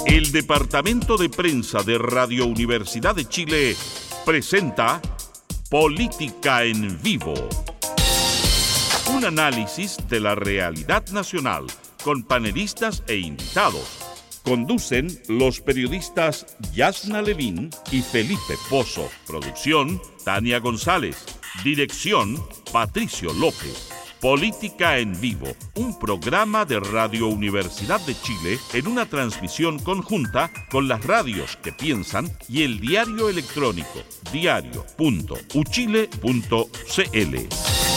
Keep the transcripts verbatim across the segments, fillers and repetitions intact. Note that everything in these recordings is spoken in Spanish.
El Departamento de Prensa de Radio Universidad de Chile presenta Política en Vivo. Un análisis de la realidad nacional con panelistas e invitados. Conducen los periodistas Yasna Levín y Felipe Pozo. Producción, Tania González. Dirección, Patricio López. Política en Vivo, un programa de Radio Universidad de Chile en una transmisión conjunta con las radios que piensan y el diario electrónico diario punto u chile punto c l.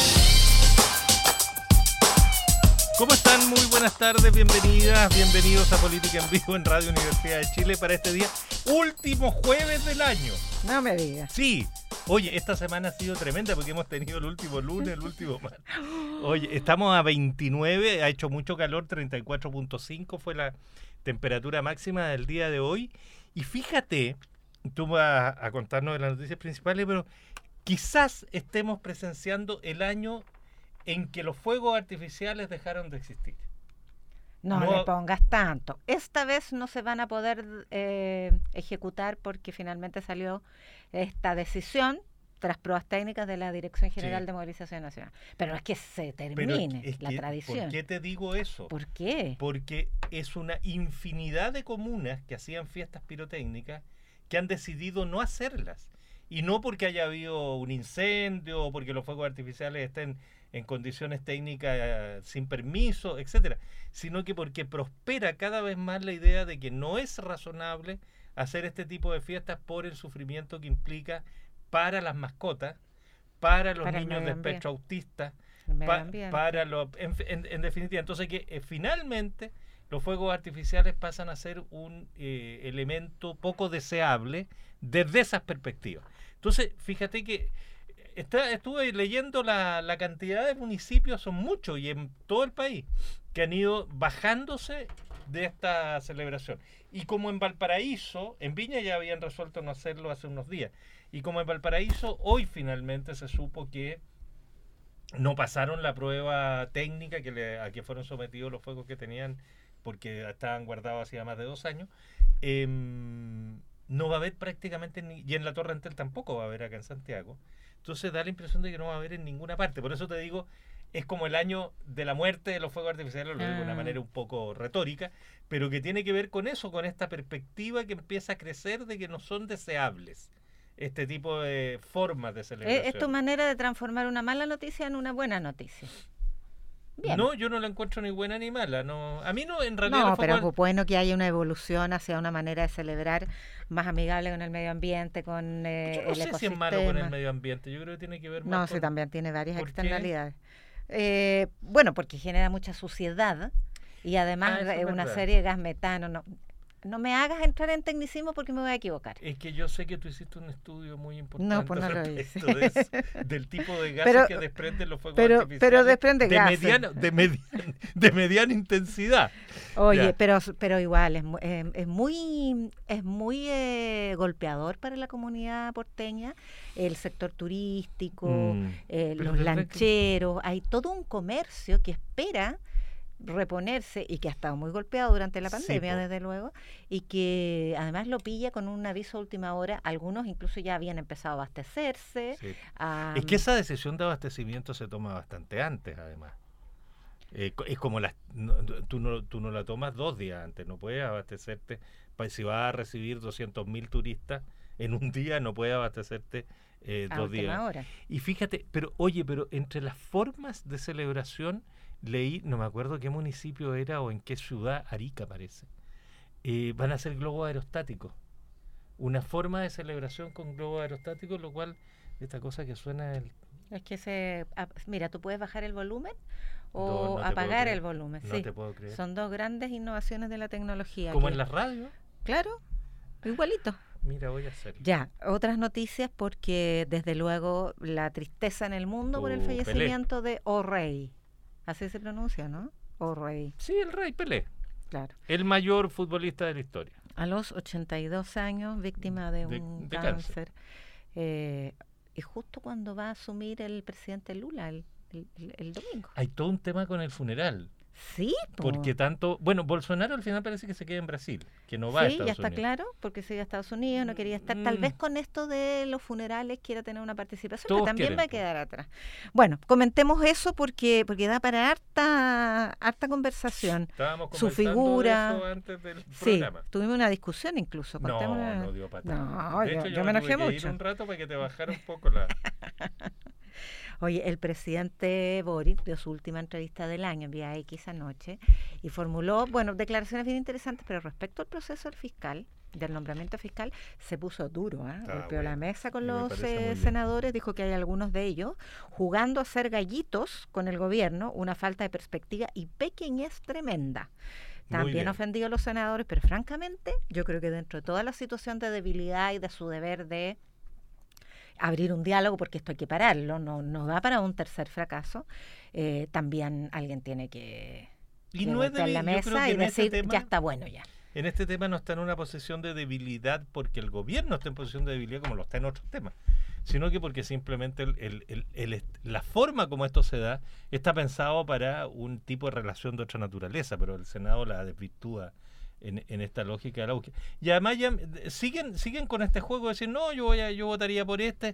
¿Cómo están? Muy buenas tardes, bienvenidas, bienvenidos a Política en Vivo en Radio Universidad de Chile para este día, último jueves del año. No me digas. Sí. Oye, esta semana ha sido tremenda porque hemos tenido el último lunes, el último martes. Oye, estamos a veintinueve, ha hecho mucho calor, treinta y cuatro punto cinco fue la temperatura máxima del día de hoy. Y fíjate, tú vas a contarnos de las noticias principales, pero quizás estemos presenciando el año en que los fuegos artificiales dejaron de existir. No, no le pongas tanto. Esta vez no se van a poder eh, ejecutar porque finalmente salió esta decisión tras pruebas técnicas de la Dirección General sí. de Movilización Nacional. Pero es que se termine es la que, tradición. ¿Por qué te digo eso? ¿Por qué? Porque es una infinidad de comunas que hacían fiestas pirotécnicas que han decidido no hacerlas. Y no porque haya habido un incendio o porque los fuegos artificiales estén en condiciones técnicas eh, sin permiso, etcétera, sino que porque prospera cada vez más la idea de que no es razonable hacer este tipo de fiestas por el sufrimiento que implica para las mascotas, para los para niños de espectro autista, pa, para los, en, en, en definitiva, entonces que eh, finalmente los fuegos artificiales pasan a ser un eh, elemento poco deseable desde esas perspectivas. Entonces, fíjate que Está, estuve leyendo la, la cantidad de municipios, son muchos y en todo el país, que han ido bajándose de esta celebración. Y como en Valparaíso, en Viña ya habían resuelto no hacerlo hace unos días, y como en Valparaíso hoy finalmente se supo que no pasaron la prueba técnica que le, a que fueron sometidos los fuegos que tenían, porque estaban guardados hacía más de dos años, eh, no va a haber prácticamente, ni, y en la Torre Entel tampoco va a haber acá en Santiago. Entonces da la impresión de que no va a haber en ninguna parte. Por eso te digo, es como el año de la muerte de los fuegos artificiales, lo digo de una manera un poco retórica, pero que tiene que ver con eso, con esta perspectiva que empieza a crecer de que no son deseables este tipo de formas de celebración. Es tu manera de transformar una mala noticia en una buena noticia. Bien. No, yo no la encuentro ni buena ni mala. No, a mí no, en realidad. No, pero es bueno que haya una evolución hacia una manera de celebrar más amigable con el medio ambiente, con eh, yo no el sé ecosistema. si es malo con el medio ambiente. Yo creo que tiene que ver más No, con... sí, también tiene varias ¿Por externalidades. Eh, bueno, porque genera mucha suciedad y además ah, eh, una verdad. serie de gas metano. No, no me hagas entrar en tecnicismo porque me voy a equivocar. Es que yo sé que tú hiciste un estudio muy importante no, pues no lo hice. de eso, del tipo de gases pero, que desprenden los fuegos pero, artificiales. Pero desprende de gases. Mediana, de, mediana, de mediana intensidad. Oye, ya. pero pero igual, es, eh, es muy, es muy eh, golpeador para la comunidad porteña, el sector turístico, mm, eh, los lancheros, que... hay todo un comercio que espera reponerse y que ha estado muy golpeado durante la pandemia, sí, desde luego, y que además lo pilla con un aviso a última hora. Algunos incluso ya habían empezado a abastecerse. Sí. Um, es que esa decisión de abastecimiento se toma bastante antes, además. Eh, es como las, no, tú, no, tú no la tomas dos días antes, no puedes abastecerte. Si vas a recibir doscientos mil turistas en un día, no puedes abastecerte eh, dos días. Hora. Y fíjate, pero oye, pero entre las formas de celebración, leí, no me acuerdo qué municipio era o en qué ciudad, Arica parece, eh, van a hacer globos aerostáticos. Una forma de celebración con globos aerostáticos, lo cual, esta cosa que suena... El... Es que se... Mira, tú puedes bajar el volumen o no, no apagar el volumen. No sí. te puedo creer. Son dos grandes innovaciones de la tecnología. Como que... en las radios. Claro, igualito. Mira, voy a hacer. Ya, otras noticias porque desde luego la tristeza en el mundo uh, por el fallecimiento Pelé. de O'Reilly. Así se pronuncia, ¿no? O'Reilly. Sí, el rey Pelé. Claro. El mayor futbolista de la historia. A los ochenta y dos años, víctima de, de un de cáncer. cáncer. Eh, y justo cuando va a asumir el presidente Lula el, el, el domingo. Hay todo un tema con el funeral. Sí, po. Porque tanto, bueno, Bolsonaro al final parece que se queda en Brasil, que no va a Sí, Estados ya está Unidos. claro, porque sigue a Estados Unidos, no quería estar. Tal Mm. vez con esto de los funerales quiera tener una participación, Todos pero también quieren, va a po. quedar atrás. Bueno, comentemos eso porque porque da para harta harta conversación. Estábamos Su conversando figura. de eso antes del Sí, programa. tuvimos una discusión incluso. No, contémosla. no dio para tanto. No, De yo, hecho, yo yo me me enojé tuve que ir mucho. un rato para que te bajara un poco la... Oye, el presidente Boric dio su última entrevista del año en Vía X anoche y formuló, bueno, declaraciones bien interesantes, pero respecto al proceso del fiscal, del nombramiento fiscal, se puso duro, ¿eh? Está Golpeó la bueno. mesa con Y me los parece muy eh, bien. senadores, dijo que hay algunos de ellos jugando a ser gallitos con el gobierno, una falta de perspectiva y pequeñez tremenda. Muy También bien. ofendió a los senadores, pero francamente, yo creo que dentro de toda la situación de debilidad y de su deber de abrir un diálogo, porque esto hay que pararlo, no, no da para un tercer fracaso, eh, también alguien tiene que, Y que no es golpear debi- la yo creo mesa que y en este decir, tema- ya está bueno ya. En este tema no está en una posición de debilidad porque el gobierno está en posición de debilidad como lo está en otros temas, sino que porque simplemente el, el- el- el est- la forma como esto se da está pensado para un tipo de relación de otra naturaleza, pero el Senado la desvirtúa en, en esta lógica de la búsqueda. Y además ya eh, siguen, siguen con este juego de decir, no, yo, voy a, yo votaría por este,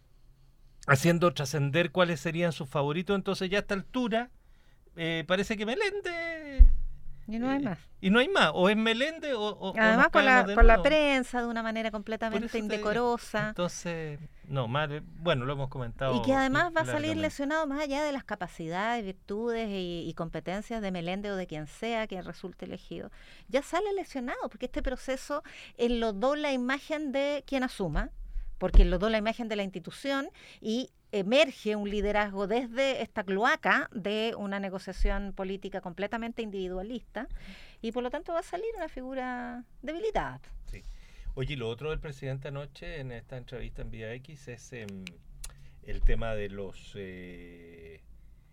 haciendo trascender cuáles serían sus favoritos. Entonces ya a esta altura eh, parece que Meléndez... Y no hay eh, más. Y no hay más, o es Meléndez o, o- o Además nos por la, caemos de por la nuevo. prensa, de una manera Por completamente eso te digo. indecorosa. Entonces, no, mal, bueno, lo hemos comentado. Y que además va a salir largamente. lesionado más allá de las capacidades, virtudes y, y competencias de Meléndez o de quien sea que resulte elegido. Ya sale lesionado, porque este proceso enlodó la imagen de quien asuma, porque enlodó la imagen de la institución y emerge un liderazgo desde esta cloaca de una negociación política completamente individualista y por lo tanto va a salir una figura debilitada. Sí. Oye, y lo otro del presidente anoche en esta entrevista en Vía X es em, el tema de los eh,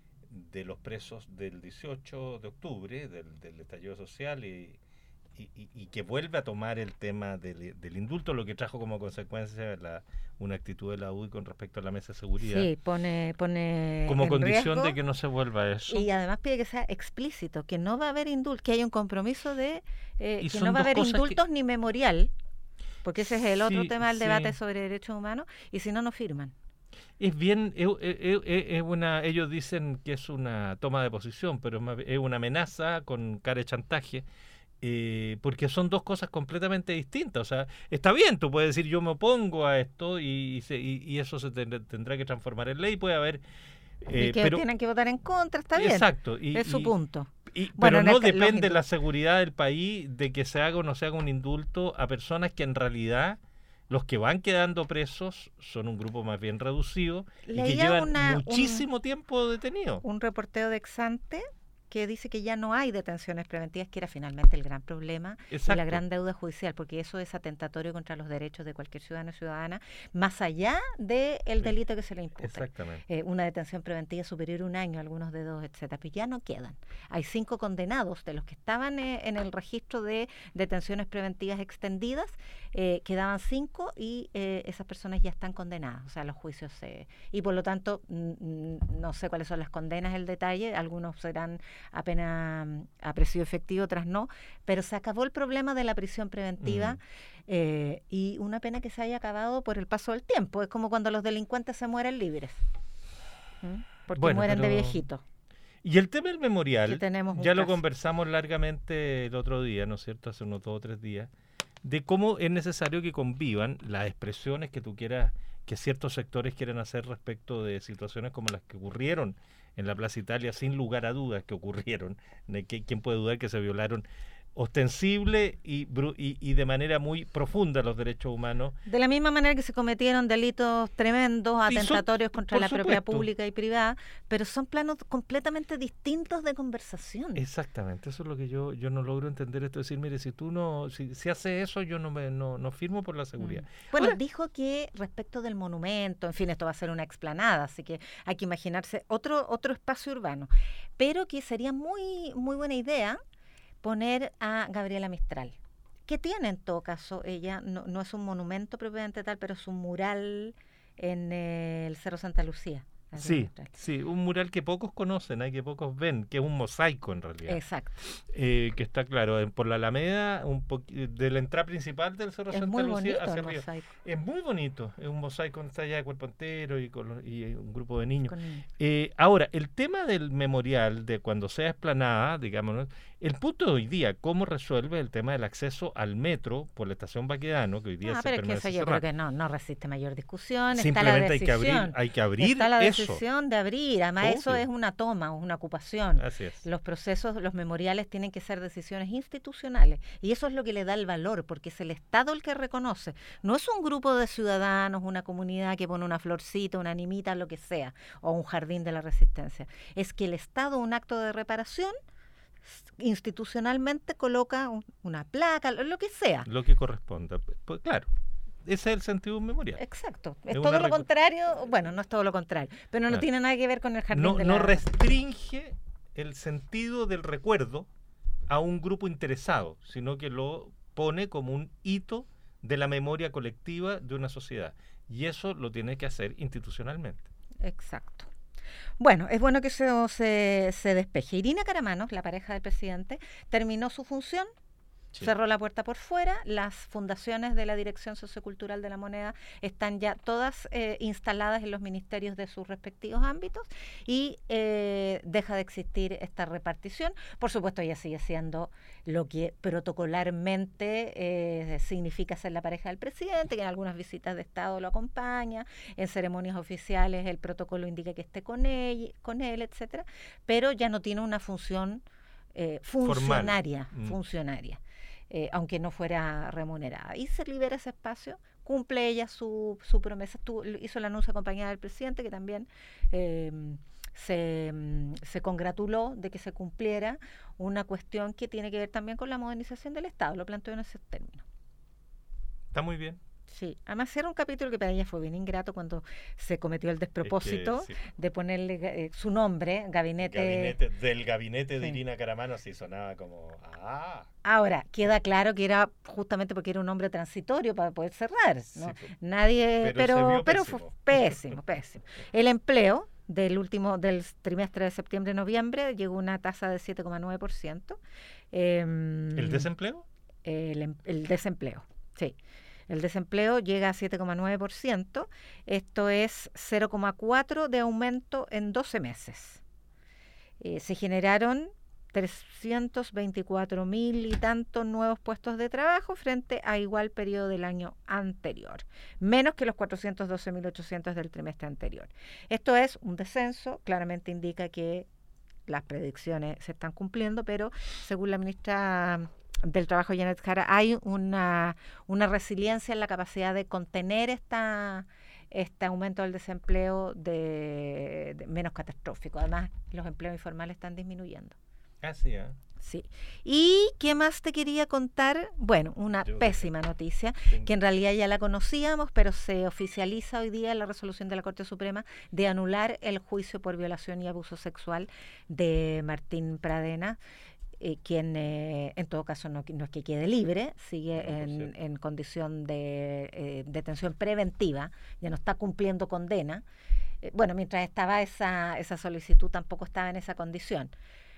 de los presos del dieciocho de octubre, del, del estallido social y, y, y- y que vuelve a tomar el tema del, del indulto, lo que trajo como consecuencia la, una actitud de la U D I con respecto a la mesa de seguridad, Sí, pone, pone como en condición riesgo, de que no se vuelva a eso. y además pide que sea explícito, que no va a haber indultos, que haya un compromiso de eh, Y que son no va a dos haber cosas que- indultos ni memorial, porque ese es el otro Sí, tema del sí. debate sobre derechos humanos, y si no, no firman. Es bien, es, es- es- es una, ellos dicen que es una toma de posición, pero es más- es una amenaza con cara de chantaje, eh, porque son dos cosas completamente distintas. O sea, está bien, tú puedes decir yo me opongo a esto y, y se- y- y eso se tendrá, tendrá que transformar en ley, puede haber... eh, y que pero, tienen que votar en contra, está bien. exacto. Y, es su y- punto. y- Bueno, pero en no el ca- los depende indul- la seguridad del país de que se haga o no se haga un indulto a personas que en realidad los que van quedando presos son un grupo más bien reducido y que Leía llevan una- un- muchísimo tiempo detenidos. Un reporteo de Exante que dice que ya no hay detenciones preventivas, que era finalmente el gran problema y la Exacto. gran deuda judicial, porque eso es atentatorio contra los derechos de cualquier ciudadano o ciudadana, más allá del Sí. delito que se le imputa. Exactamente. Eh, una detención preventiva superior a un año, algunos de dos, etcétera, pero ya no quedan. Hay cinco condenados de los que estaban eh, en el registro de detenciones preventivas extendidas, eh, quedaban cinco y eh, esas personas ya están condenadas, o sea, los juicios se... Y por lo tanto, mm, mm, no sé cuáles son las condenas, el detalle, algunos serán apenas mm, a presidio efectivo, otras no, pero se acabó el problema de la prisión preventiva Mm. eh, y una pena que se haya acabado por el paso del tiempo. Es como cuando los delincuentes se mueren libres. ¿Mm? Porque Bueno, mueren de pero- viejitos. Y el tema del memorial, Que tenemos un ya lo caso. conversamos largamente el otro día, ¿no es cierto? Hace unos dos o tres días, de cómo es necesario que convivan las expresiones que tú quieras, que ciertos sectores quieren hacer respecto de situaciones como las que ocurrieron en la Plaza Italia, sin lugar a dudas que ocurrieron. ¿De qué- ¿Quién puede dudar que se violaron ostensible y, bru- y, y de manera muy profunda los derechos humanos? De la misma manera que se cometieron delitos tremendos, Y son- atentatorios contra por la propiedad supuesto. pública y privada, pero son planos completamente distintos de conversación. Exactamente, eso es lo que yo yo no logro entender, esto de decir, mire, si tú no, si, si haces eso, yo no me no, no firmo por la seguridad. Mm. Bueno, Ahora- dijo que respecto del monumento, en fin, esto va a ser una explanada, así que hay que imaginarse otro otro espacio urbano, pero que sería muy muy buena idea poner a Gabriela Mistral, que tiene en todo caso, ella no, no es un monumento propiamente tal, pero es un mural en eh, el Cerro Santa Lucía, Sí, sí, un mural que pocos conocen, hay que pocos ven, que es un mosaico en realidad. Exacto. Eh, que está claro, por la Alameda, un de la entrada principal del Cerro es Santa muy Lucía bonito hacia el arriba. mosaico. Es muy bonito, es un mosaico en talla de cuerpo entero y, con, y un grupo de niños. Con... Eh, ahora, el tema del memorial, de cuando sea explanada, digamos, el punto de hoy día, ¿cómo resuelve el tema del acceso al metro por la estación Baquedano, que hoy día ah, se pero es que eso yo cerrada? creo que no, no resiste mayor discusión. Simplemente está la decisión, hay que abrir, hay que abrir está la eso. decisión de abrir, además Obvio. Eso es una toma, una ocupación. Así es. Los procesos, los memoriales tienen que ser decisiones institucionales y eso es lo que le da el valor, porque es el Estado el que reconoce. No es un grupo de ciudadanos, una comunidad que pone una florcita, una animita, lo que sea, o un jardín de la resistencia. Es que el Estado, un acto de reparación, institucionalmente coloca un, una placa, lo que sea. Lo que corresponda. Pues claro, ese es el sentido de un memorial. Exacto. Es, es todo lo contrario, bueno, no es todo lo contrario, pero no claro. tiene nada que ver con el jardín no, de la... No restringe el sentido del recuerdo a un grupo interesado, sino que lo pone como un hito de la memoria colectiva de una sociedad. Y eso lo tiene que hacer institucionalmente. Exacto. Bueno, es bueno que eso se, se despeje. Irina Caramanos, la pareja del presidente, terminó su función, sí. cerró la puerta por fuera, las fundaciones de la Dirección Sociocultural de la Moneda están ya todas eh, instaladas en los ministerios de sus respectivos ámbitos y eh, deja de existir esta repartición. Por supuesto, ella sigue siendo lo que protocolarmente eh, significa ser la pareja del presidente, que en algunas visitas de Estado lo acompaña, en ceremonias oficiales el protocolo indica que esté con él, con él etcétera, pero ya no tiene una función eh, funcionaria, mm. funcionaria. Eh, aunque no fuera remunerada. Y se libera ese espacio, cumple ella su, su promesa, Estuvo, hizo el anuncio acompañada del presidente, que también eh, se, se congratuló de que se cumpliera una cuestión que tiene que ver también con la modernización del Estado, lo planteó en ese término. Está muy bien. Sí, además era un capítulo que para ella fue bien ingrato cuando se cometió el despropósito es que, sí. de ponerle eh, su nombre, gabinete... gabinete del gabinete de sí. Irina Caramanos, y sonaba como... ¡ah! Ahora, queda claro que era justamente porque era un hombre transitorio para poder cerrar, ¿no? Sí, pues, Nadie... Pero, pero, pero fue pésimo, pésimo. El empleo del último del trimestre de septiembre-noviembre llegó a una tasa de siete coma nueve por ciento. Eh, ¿El desempleo? El, el desempleo, sí. El desempleo llega a siete coma nueve por ciento, esto es cero coma cuatro por ciento de aumento en doce meses. Eh, se generaron trescientos veinticuatro mil y tantos nuevos puestos de trabajo frente a igual periodo del año anterior, menos que los cuatrocientos doce mil ochocientos del trimestre anterior. Esto es un descenso, claramente indica que las predicciones se están cumpliendo, pero según la ministra del Trabajo, Janet Jara, hay una, una resiliencia en la capacidad de contener esta, este aumento del desempleo de, de menos catastrófico. Además, los empleos informales están disminuyendo. Ah, sí, ¿eh? Sí. ¿Y qué más te quería contar? Bueno, una Yo pésima noticia, tengo. que en realidad ya la conocíamos, pero se oficializa hoy día la resolución de la Corte Suprema de anular el juicio por violación y abuso sexual de Martín Pradena. Eh, quien eh, en todo caso no, no es que quede libre, sigue no, en, en condición de eh, detención preventiva, ya no está cumpliendo condena. Eh, bueno, mientras estaba esa, esa solicitud tampoco estaba en esa condición.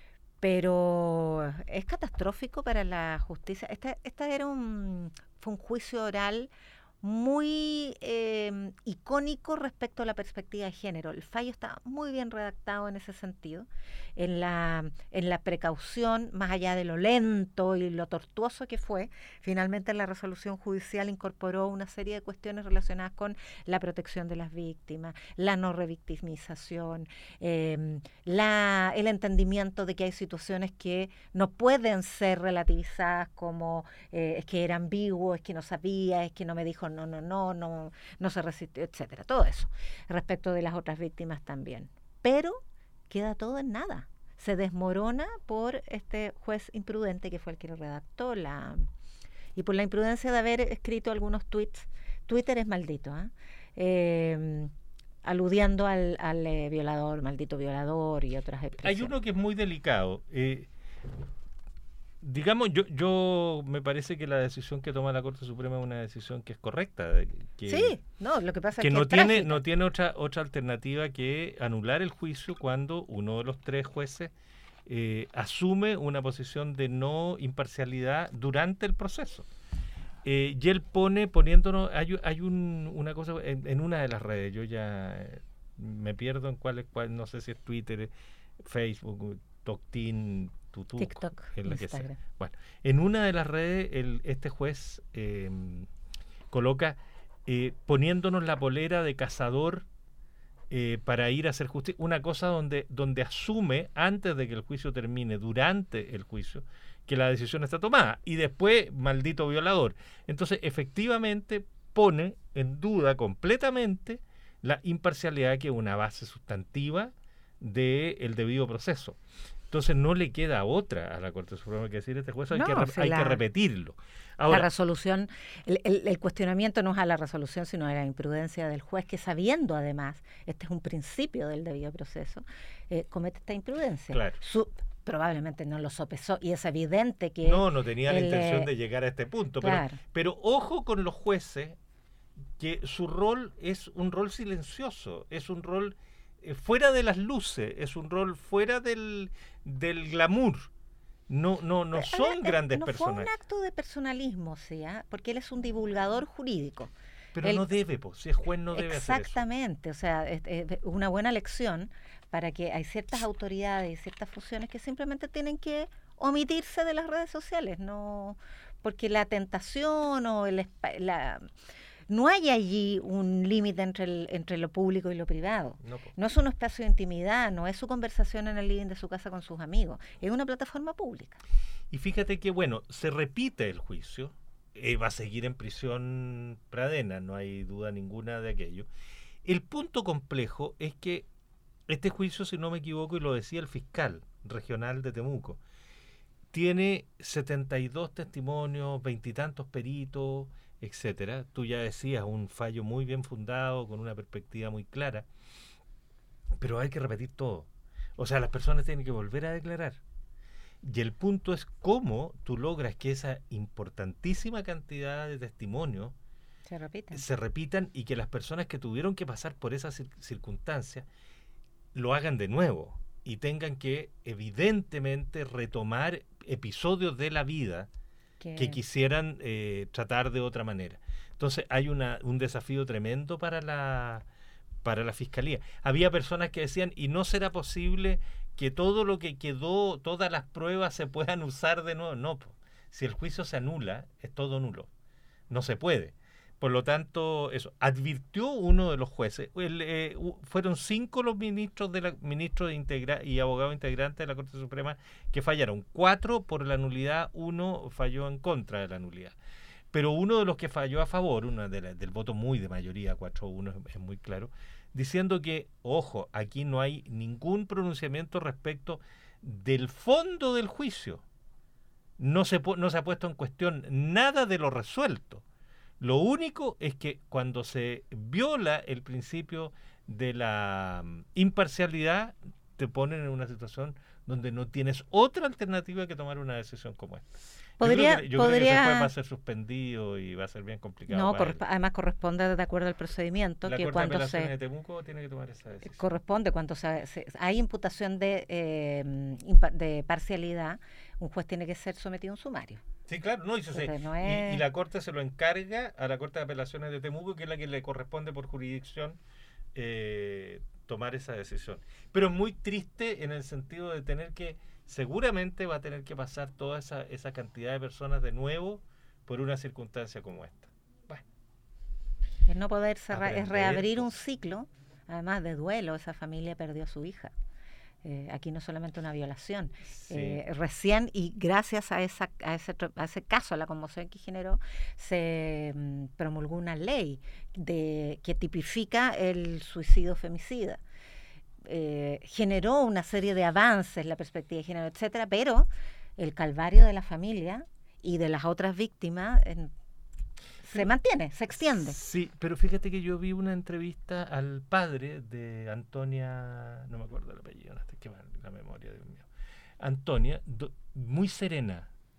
Pero es catastrófico para la justicia. Esta, esta era un, fue un juicio oral muy eh, icónico respecto a la perspectiva de género. El fallo está muy bien redactado en ese sentido, en la, en la precaución, más allá de lo lento y lo tortuoso que fue. Finalmente la resolución judicial incorporó una serie de cuestiones relacionadas con la protección de las víctimas, la no revictimización, eh, la, el entendimiento de que hay situaciones que no pueden ser relativizadas como eh, es que era ambiguo, es que no sabía, es que no me dijo no, no, no, no, no se resistió, etcétera. Todo eso. Respecto de las otras víctimas también. Pero queda todo en nada. Se desmorona por este juez imprudente que fue el que lo redactó la y por la imprudencia de haber escrito algunos tweets. Twitter es maldito, ¿eh? Eh, aludiendo al, al eh, violador, maldito violador y otras expresiones. Hay uno que es muy delicado. Eh, Digamos, yo yo me parece que la decisión que toma la Corte Suprema es una decisión que es correcta. Que, sí, no, lo que pasa que es que no es tiene trágica. no tiene otra otra alternativa que anular el juicio cuando uno de los tres jueces eh, asume una posición de no imparcialidad durante el proceso. Eh, y él pone, poniéndonos, hay, hay un, una cosa en, en una de las redes, yo ya eh, me pierdo en cuál es cuál, no sé si es Twitter, Facebook, Toktin, Tutuk, TikTok, en la que Instagram. sea. Bueno, en una de las redes, el, este juez eh, coloca eh, poniéndonos la polera de cazador eh, para ir a hacer justicia, una cosa donde, donde asume, antes de que el juicio termine, durante el juicio, que la decisión está tomada, y después, maldito violador. Entonces, efectivamente, pone en duda completamente la imparcialidad, que es una base sustantiva del debido proceso. Entonces no le queda otra a la Corte Suprema que decir este juez, hay, No, que, re, si hay la, que repetirlo. Ahora, la resolución, el, el, el cuestionamiento no es a la resolución, sino a la imprudencia del juez, que sabiendo además, este es un principio del debido proceso, eh, comete esta imprudencia. Claro. Su, probablemente no lo sopesó, y es evidente que... No, no tenía el, la intención eh, de llegar a este punto, claro. pero, pero ojo con los jueces, que su rol es un rol silencioso, es un rol eh, fuera de las luces, es un rol fuera del, del glamour. No, no, no son eh, grandes no personajes. Fue un acto de personalismo, ¿sí? ¿eh? Porque él es un divulgador jurídico. Pero él, no debe, pues, si es juez no debe hacer eso. Exactamente, o sea, es, es una buena lección para que hay ciertas autoridades y ciertas funciones que simplemente tienen que omitirse de las redes sociales, no porque la tentación o el la no hay allí un límite entre el, entre lo público y lo privado. No, pues. No es un espacio de intimidad, no es su conversación en el living de su casa con sus amigos, es una plataforma pública. Y fíjate que, bueno, se repite el juicio, eh, va a seguir en prisión Pradena, no hay duda ninguna de aquello. El punto complejo es que este juicio, si no me equivoco, y lo decía el fiscal regional de Temuco, tiene setenta y dos testimonios, veintitantos peritos, etcétera. Tú ya decías, un fallo muy bien fundado, con una perspectiva muy clara, pero hay que repetir todo. O sea, las personas tienen que volver a declarar. Y el punto es cómo tú logras que esa importantísima cantidad de testimonios se repitan, se repitan y que las personas que tuvieron que pasar por esas circunstancias lo hagan de nuevo y tengan que evidentemente retomar episodios de la vida que, que quisieran eh, tratar de otra manera. Entonces hay una, un desafío tremendo para la, para la Fiscalía. Había personas que decían, ¿y no será posible que todo lo que quedó, todas las pruebas se puedan usar de nuevo? No, po. Si el juicio se anula, es todo nulo. No se puede. Por lo tanto, eso advirtió uno de los jueces. El, eh, fueron cinco los ministros de la ministros de integra y abogados integrantes de la Corte Suprema que fallaron. Cuatro por la nulidad, uno falló en contra de la nulidad. Pero uno de los que falló a favor, uno de la, del voto muy de mayoría, cuatro a uno, es, es muy claro, diciendo que, ojo, aquí no hay ningún pronunciamiento respecto del fondo del juicio. No se, no se ha puesto en cuestión nada de lo resuelto. Lo único es que cuando se viola el principio de la imparcialidad, te ponen en una situación donde no tienes otra alternativa que tomar una decisión como esta. Podría, yo creo que, yo podría... creo que ese juez va a ser suspendido y va a ser bien complicado. No, corresp- además corresponde de acuerdo al procedimiento la que Corte cuando de Apelaciones se de Temuco tiene que tomar esa decisión. Corresponde cuando se, se, hay imputación de, eh, impa- de parcialidad, un juez tiene que ser sometido a un sumario. Sí, claro, no, y, se, no es... y, y la Corte se lo encarga a la Corte de Apelaciones de Temuco, que es la que le corresponde por jurisdicción eh, tomar esa decisión. Pero es muy triste en el sentido de tener que, seguramente va a tener que pasar toda esa, esa cantidad de personas de nuevo por una circunstancia como esta. Bueno. Es no poder cerrar, es reabrir un ciclo, además de duelo, esa familia perdió a su hija. Eh, aquí no solamente una violación. Sí. Eh, recién, y gracias a, esa, a, ese, a ese caso, a la conmoción que generó, se um, promulgó una ley de, que tipifica el suicidio femicida. Eh, generó una serie de avances, la perspectiva de género, etcétera, pero el calvario de la familia y de las otras víctimas en, se mantiene, se extiende. Sí, pero fíjate que yo vi una entrevista al padre de Antonia, no me acuerdo el apellido, no, que mal la memoria, Dios mío. Antonia, do, muy serena,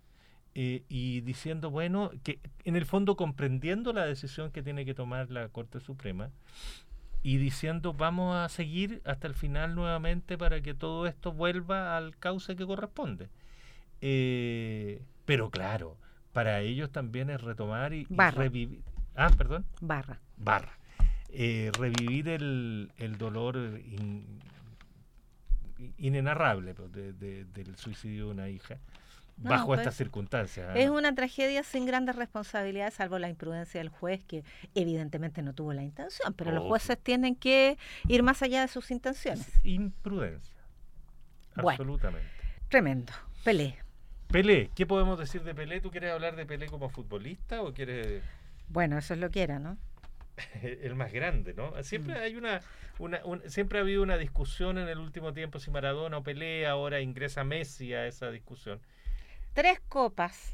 eh, y diciendo, bueno, que en el fondo comprendiendo la decisión que tiene que tomar la Corte Suprema y diciendo, vamos a seguir hasta el final nuevamente para que todo esto vuelva al cauce que corresponde. Eh, pero claro, para ellos también es retomar y, y revivir. Ah, perdón. Barra. Barra. Eh, revivir el, el dolor in, inenarrable pues, de, de, del suicidio de una hija no, bajo pues, estas circunstancias. Es ¿no? una tragedia sin grandes responsabilidades, salvo la imprudencia del juez, que evidentemente no tuvo la intención, pero oh, los jueces sí. tienen que ir más allá de sus intenciones. Imprudencia. Absolutamente. Bueno, tremendo. Pelé. Pelé, ¿qué podemos decir de Pelé? ¿Tú quieres hablar de Pelé como futbolista o quieres...? Bueno, eso es lo que era, ¿no? El más grande, ¿no? Siempre hay una, una un, siempre ha habido una discusión en el último tiempo si Maradona o Pelé, ahora ingresa Messi a esa discusión. Tres copas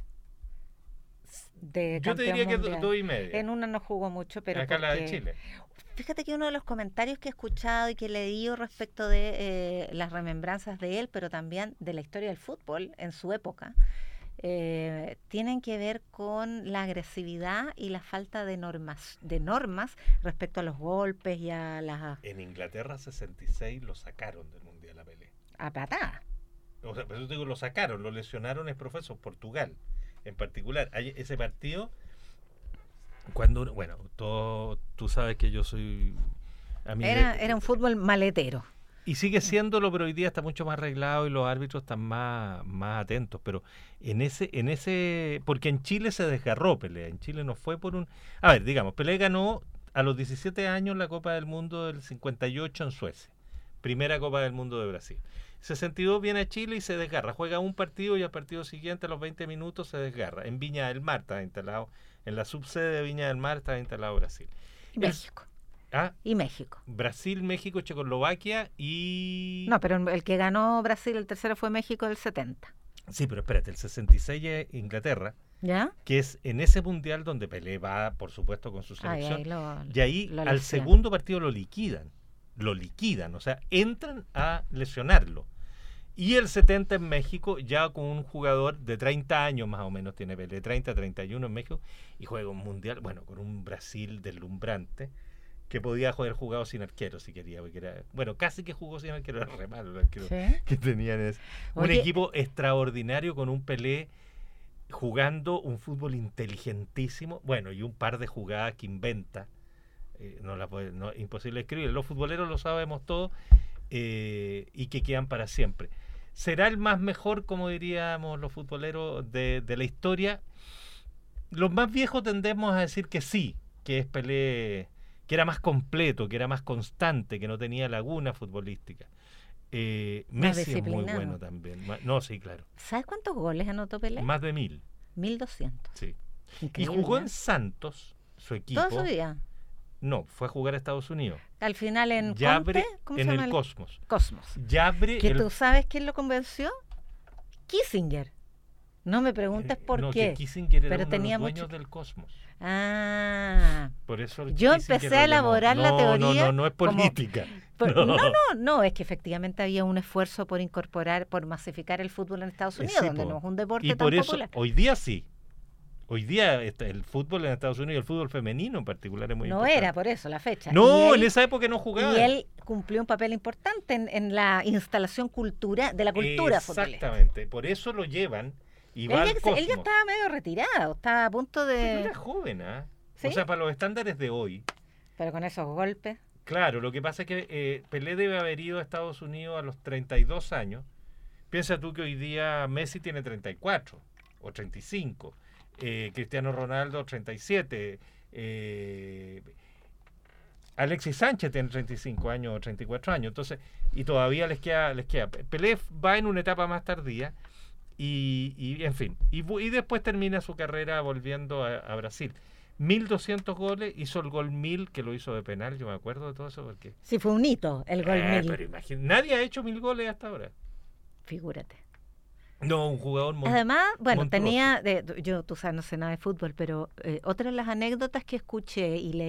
de Yo te diría mundial. que dos y media. En una no jugó mucho, pero acá porque... la de Chile. Fíjate que uno de los comentarios que he escuchado y que he leído respecto de eh, las remembranzas de él, pero también de la historia del fútbol en su época, eh, tienen que ver con la agresividad y la falta de normas, de normas respecto a los golpes y a las... En Inglaterra sesenta y seis lo sacaron del Mundial a Pelé. A patada. O sea, pero yo digo, lo sacaron, lo lesionaron, es profesor, Portugal en particular. Hay ese partido... Cuando, bueno, todo, tú sabes que yo soy... A mí era, de, era un fútbol maletero. Y sigue siéndolo, pero hoy día está mucho más arreglado y los árbitros están más, más atentos. Pero en ese, en ese, porque en Chile se desgarró Pelé, en Chile no fue por un... A ver, digamos, Pelé ganó a los diecisiete años la Copa del Mundo del cincuenta y ocho en Suecia. Primera Copa del Mundo de Brasil. sesenta y dos viene a Chile y se desgarra. Juega un partido y al partido siguiente, a los veinte minutos, se desgarra. En Viña del Mar está instalado, en la subsede de Viña del Mar está instalado Brasil. Y México. El, ¿ah? Y México. Brasil, México, Checoslovaquia y... No, pero el que ganó Brasil, el tercero fue México del setenta. Sí, pero espérate, el sesenta y seis es Inglaterra. ¿Ya? Que es en ese mundial donde Pelé va, por supuesto, con su selección. Ay, ahí lo, y ahí lo al segundo partido lo liquidan. Lo liquidan, o sea, entran a lesionarlo. Y el setenta en México, ya con un jugador de treinta años más o menos tiene Pelé, treinta, treinta y uno en México, y juega un mundial, bueno, con un Brasil deslumbrante, que podía haber jugado sin arquero si quería, porque era, bueno, casi que jugó sin arquero, era re malo el arquero ¿sí? que tenían. Es, un equipo extraordinario con un Pelé jugando un fútbol inteligentísimo, bueno, y un par de jugadas que inventa, eh, no la puede, no, imposible escribir, los futboleros lo sabemos todos, eh, y que quedan para siempre. ¿Será el más mejor, como diríamos los futboleros, de, de la historia? Los más viejos tendemos a decir que sí, que es Pelé, que era más completo, que era más constante, que no tenía laguna futbolística. Eh, Messi es muy bueno también. No, sí, claro. ¿Sabes cuántos goles anotó Pelé? Más de mil. Mil doscientos. Sí. Increíble. Y jugó en Santos, su equipo. ¿Todo su día? No, fue a jugar a Estados Unidos. Al final en Yabre, ¿cómo en se llama el Cosmos. Cosmos. Yabre. ¿Que el... tú sabes quién lo convenció? Kissinger. No me preguntes por no, qué. Que Kissinger era pero uno tenía de los dueños mucho... del Cosmos. Ah. Por eso yo empecé a elaborar la no, teoría. No, no, no es política. Como... No. no, no, no, es que efectivamente había un esfuerzo por incorporar, por masificar el fútbol en Estados Unidos, sí, donde po. no es un deporte y tan por eso, popular. Hoy día sí. Hoy día el fútbol en Estados Unidos, el fútbol femenino en particular, es muy no importante. No era por eso la fecha. No, él, en esa época no jugaba. Y él cumplió un papel importante en, en la instalación cultura, de la cultura futbolera. Exactamente, por eso lo llevan y va él, al ya, Cosmos. Él ya estaba medio retirado, estaba a punto de... Pero era joven, ¿ah? ¿eh? ¿Sí? O sea, para los estándares de hoy. Pero con esos golpes. Claro, lo que pasa es que eh, Pelé debe haber ido a Estados Unidos a los treinta y dos años. Piensa tú que hoy día Messi tiene treinta y cuatro o treinta y cinco. Eh, Cristiano Ronaldo treinta y siete, eh, Alexis Sánchez tiene treinta y cinco años o treinta y cuatro años, entonces, y todavía les queda, les queda. Pelé va en una etapa más tardía y, y en fin, y, y después termina su carrera volviendo a, a Brasil. mil doscientos goles, hizo el gol mil, que lo hizo de penal, yo me acuerdo de todo eso porque... Sí, fue un hito el gol eh, mil. Pero imagínate, nadie ha hecho mil goles hasta ahora. Figúrate. No, un jugador mon- Además, bueno, monstruoso. tenía, de, yo tú sabes, no sé nada de fútbol, pero eh, otra de las anécdotas que escuché y leí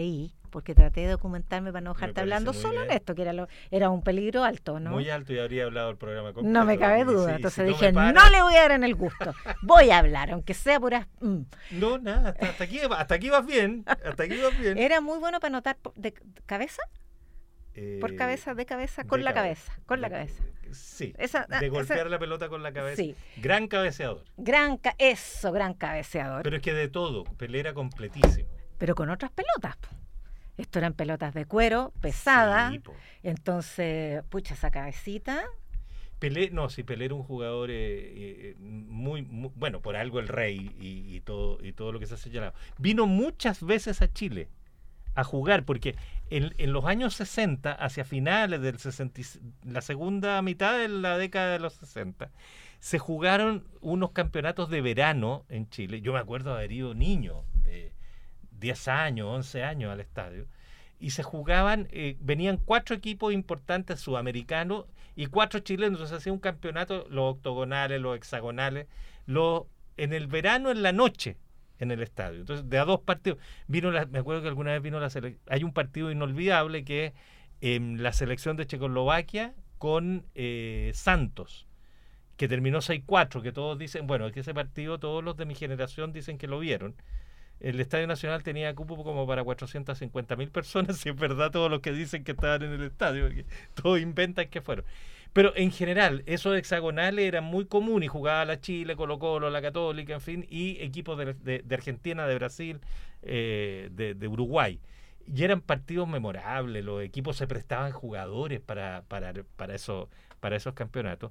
porque traté de documentarme para no dejarte hablando solo en esto, que era lo, era un peligro alto, ¿no? Muy alto y habría hablado el programa completo. No me cabe duda, sí, entonces si dije, no, no le voy a dar en el gusto, voy a hablar, aunque sea puras... Mm. No, nada, hasta, hasta, aquí, hasta aquí vas bien, hasta aquí vas bien. ¿Era muy bueno para anotar de cabeza? Eh, por cabeza, de cabeza, con la cabeza, cabeza con la cabeza. Sí, esa, de golpear esa, la pelota con la cabeza. Sí. Gran cabeceador. Gran ca eso, gran cabeceador. Pero es que de todo, Pelé era completísimo. Pero con otras pelotas. Esto eran pelotas de cuero, pesadas. Sí, entonces, pucha, esa cabecita... Pelé, no, sí, Pelé era un jugador eh, eh, muy, muy, bueno, por algo el rey y, y, todo, y todo lo que se ha señalado. Vino muchas veces a Chile a jugar, porque en, en los años sesenta, hacia finales del sesenta, la segunda mitad de la década de los sesenta, se jugaron unos campeonatos de verano en Chile. Yo me acuerdo de haber ido niño, de diez años, once años al estadio, y se jugaban, eh, venían cuatro equipos importantes sudamericanos y cuatro chilenos, entonces hacía un campeonato, los octogonales, los hexagonales, los, en el verano, en la noche, en el estadio. Entonces, de a dos partidos, vino la, me acuerdo que alguna vez vino la selección, hay un partido inolvidable que es eh, la selección de Checoslovaquia con eh, Santos, que terminó seis cuatro, que todos dicen, bueno, es que ese partido todos los de mi generación dicen que lo vieron. El Estadio Nacional tenía cupo como para cuatrocientas cincuenta mil personas, si es verdad todos los que dicen que estaban en el estadio, porque todos inventan que fueron. Pero en general, esos hexagonales eran muy comunes y jugaba la Chile, Colo Colo, la Católica, en fin, y equipos de, de, de Argentina, de Brasil, eh, de, de Uruguay. Y eran partidos memorables, los equipos se prestaban jugadores para, para, para, eso, para esos campeonatos.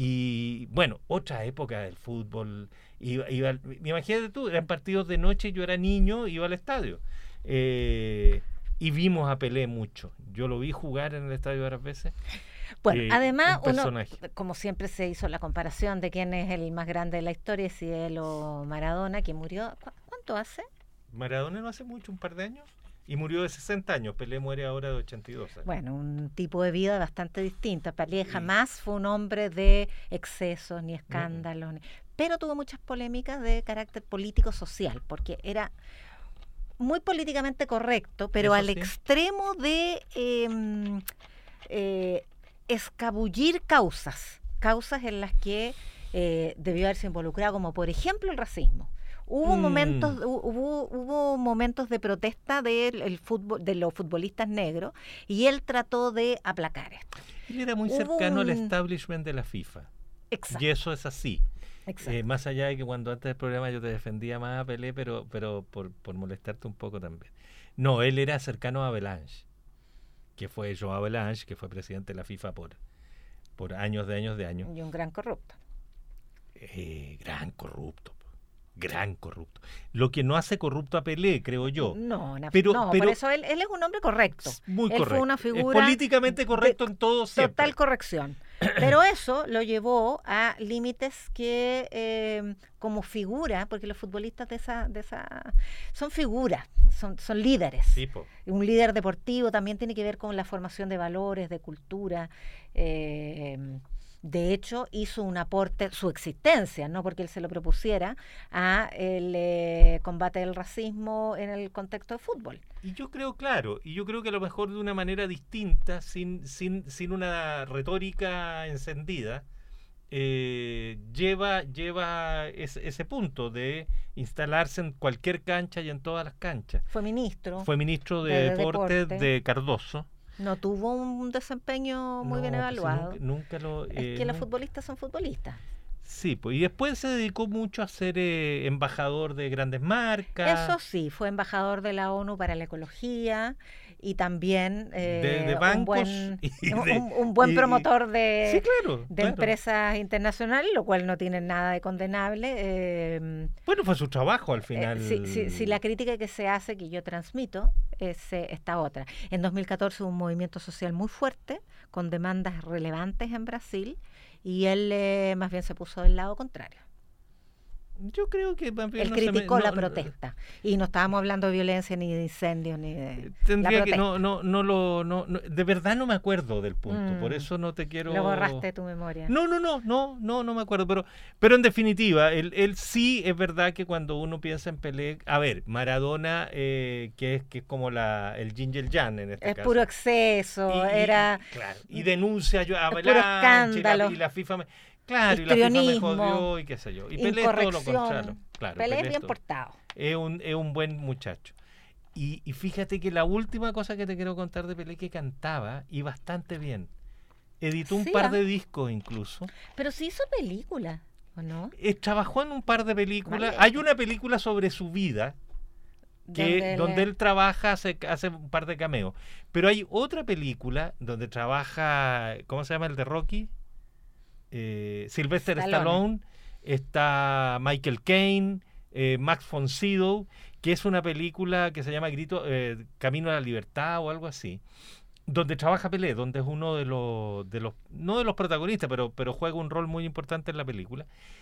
Y bueno, otra época del fútbol. Iba, iba, imagínate tú, eran partidos de noche, yo era niño, iba al estadio. Eh, y vimos a Pelé mucho. Yo lo vi jugar en el estadio varias veces. Bueno, eh, además, un uno, como siempre se hizo la comparación de quién es el más grande de la historia, si él o Maradona, que murió, ¿cu ¿cuánto hace? Maradona no hace mucho, un par de años, y murió de sesenta años. Pelé muere ahora de ochenta y dos años. Bueno, un tipo de vida bastante distinto. Pelé sí. jamás fue un hombre de excesos ni escándalos, uh-huh. pero tuvo muchas polémicas de carácter político-social, porque era muy políticamente correcto, pero Eso al sí. extremo de... Eh, eh, escabullir causas, causas en las que eh, debió haberse involucrado, como por ejemplo el racismo. Hubo mm. momentos, hubo, hubo momentos de protesta del el fútbol, de los futbolistas negros, y él trató de aplacar esto. Él era muy hubo cercano un... al establishment de la FIFA. Exacto. Y eso es así. Eh, más allá de que cuando antes del programa yo te defendía más a Pelé, pero, pero por, por molestarte un poco también. No, él era cercano a Avalanche, que fue Joao Avalanche, que fue presidente de la FIFA por, por años de años de años. Y un gran corrupto. Eh, gran corrupto, gran corrupto. Lo que no hace corrupto a Pelé, creo yo. No, pero, no pero, por eso él, él es un hombre correcto. Muy él correcto. Fue una figura es políticamente correcto de, en todo siempre. Total corrección. Pero eso lo llevó a límites que, eh, como figura, porque los futbolistas de esa, de esa son figuras, son, son líderes. Sí, un líder deportivo también tiene que ver con la formación de valores, de cultura. Eh, de hecho, hizo un aporte, su existencia, no porque él se lo propusiera, a el eh, combate del racismo en el contexto de fútbol. Y yo creo, claro, y yo creo que a lo mejor de una manera distinta, sin, sin, sin una retórica encendida, eh, lleva, lleva ese, ese punto de instalarse en cualquier cancha y en todas las canchas. Fue ministro. Fue ministro de, de Deportes deporte. de Cardoso. No tuvo un desempeño muy no, bien evaluado. Pues nunca, nunca lo, eh, es que los no. futbolistas son futbolistas. Sí, pues y después se dedicó mucho a ser eh, embajador de grandes marcas. Eso sí, fue embajador de la ONU para la ecología y también eh, de, de bancos un buen, de, un, un buen promotor de, sí, claro, de claro. empresas internacionales, lo cual no tiene nada de condenable. Eh, bueno, fue su trabajo al final. Eh, si, si, si la crítica que se hace, que yo transmito, es eh, esta otra. En dos mil catorce hubo un movimiento social muy fuerte, con demandas relevantes en Brasil, y él eh, más bien se puso del lado contrario. Yo creo que más bien Él no criticó se me, la no, protesta. Y no estábamos hablando de violencia, ni de incendios, ni de Tendría la que no no no lo no, no de verdad no me acuerdo del punto, mm. por eso no te quiero. Lo borraste de tu memoria. No, no, no, no, no, no me acuerdo, pero pero en definitiva, él, él sí es verdad que cuando uno piensa en Pelé, a ver, Maradona eh, que es que es como la el yin y el yang en este es caso. Puro exceso, y, era y, claro, y denuncia yo a puro escándalo. Y la, y la FIFA me, claro, y la FIFA me jodió y qué sé yo. Y Pelé es todo lo contrario. Claro, Pelé, Pelé es bien todo. portado. Es un, es un buen muchacho. Y, y fíjate que la última cosa que te quiero contar de Pelé, que cantaba y bastante bien. Editó un sí, par ¿eh? de discos incluso. Pero sí hizo película, ¿o no? Eh, trabajó en un par de películas. Vale. Hay una película sobre su vida que Donde él, donde él trabaja, hace, hace un par de cameos. Pero hay otra película donde trabaja, ¿cómo se llama el de Rocky? Eh, Sylvester Stallone. Stallone, está Michael Caine, eh, Max von Sydow, que es una película que se llama Grito, eh, Camino a la Libertad o algo así, donde trabaja Pelé, donde es uno de los, de los no de los protagonistas, pero, pero juega un rol muy importante en la película.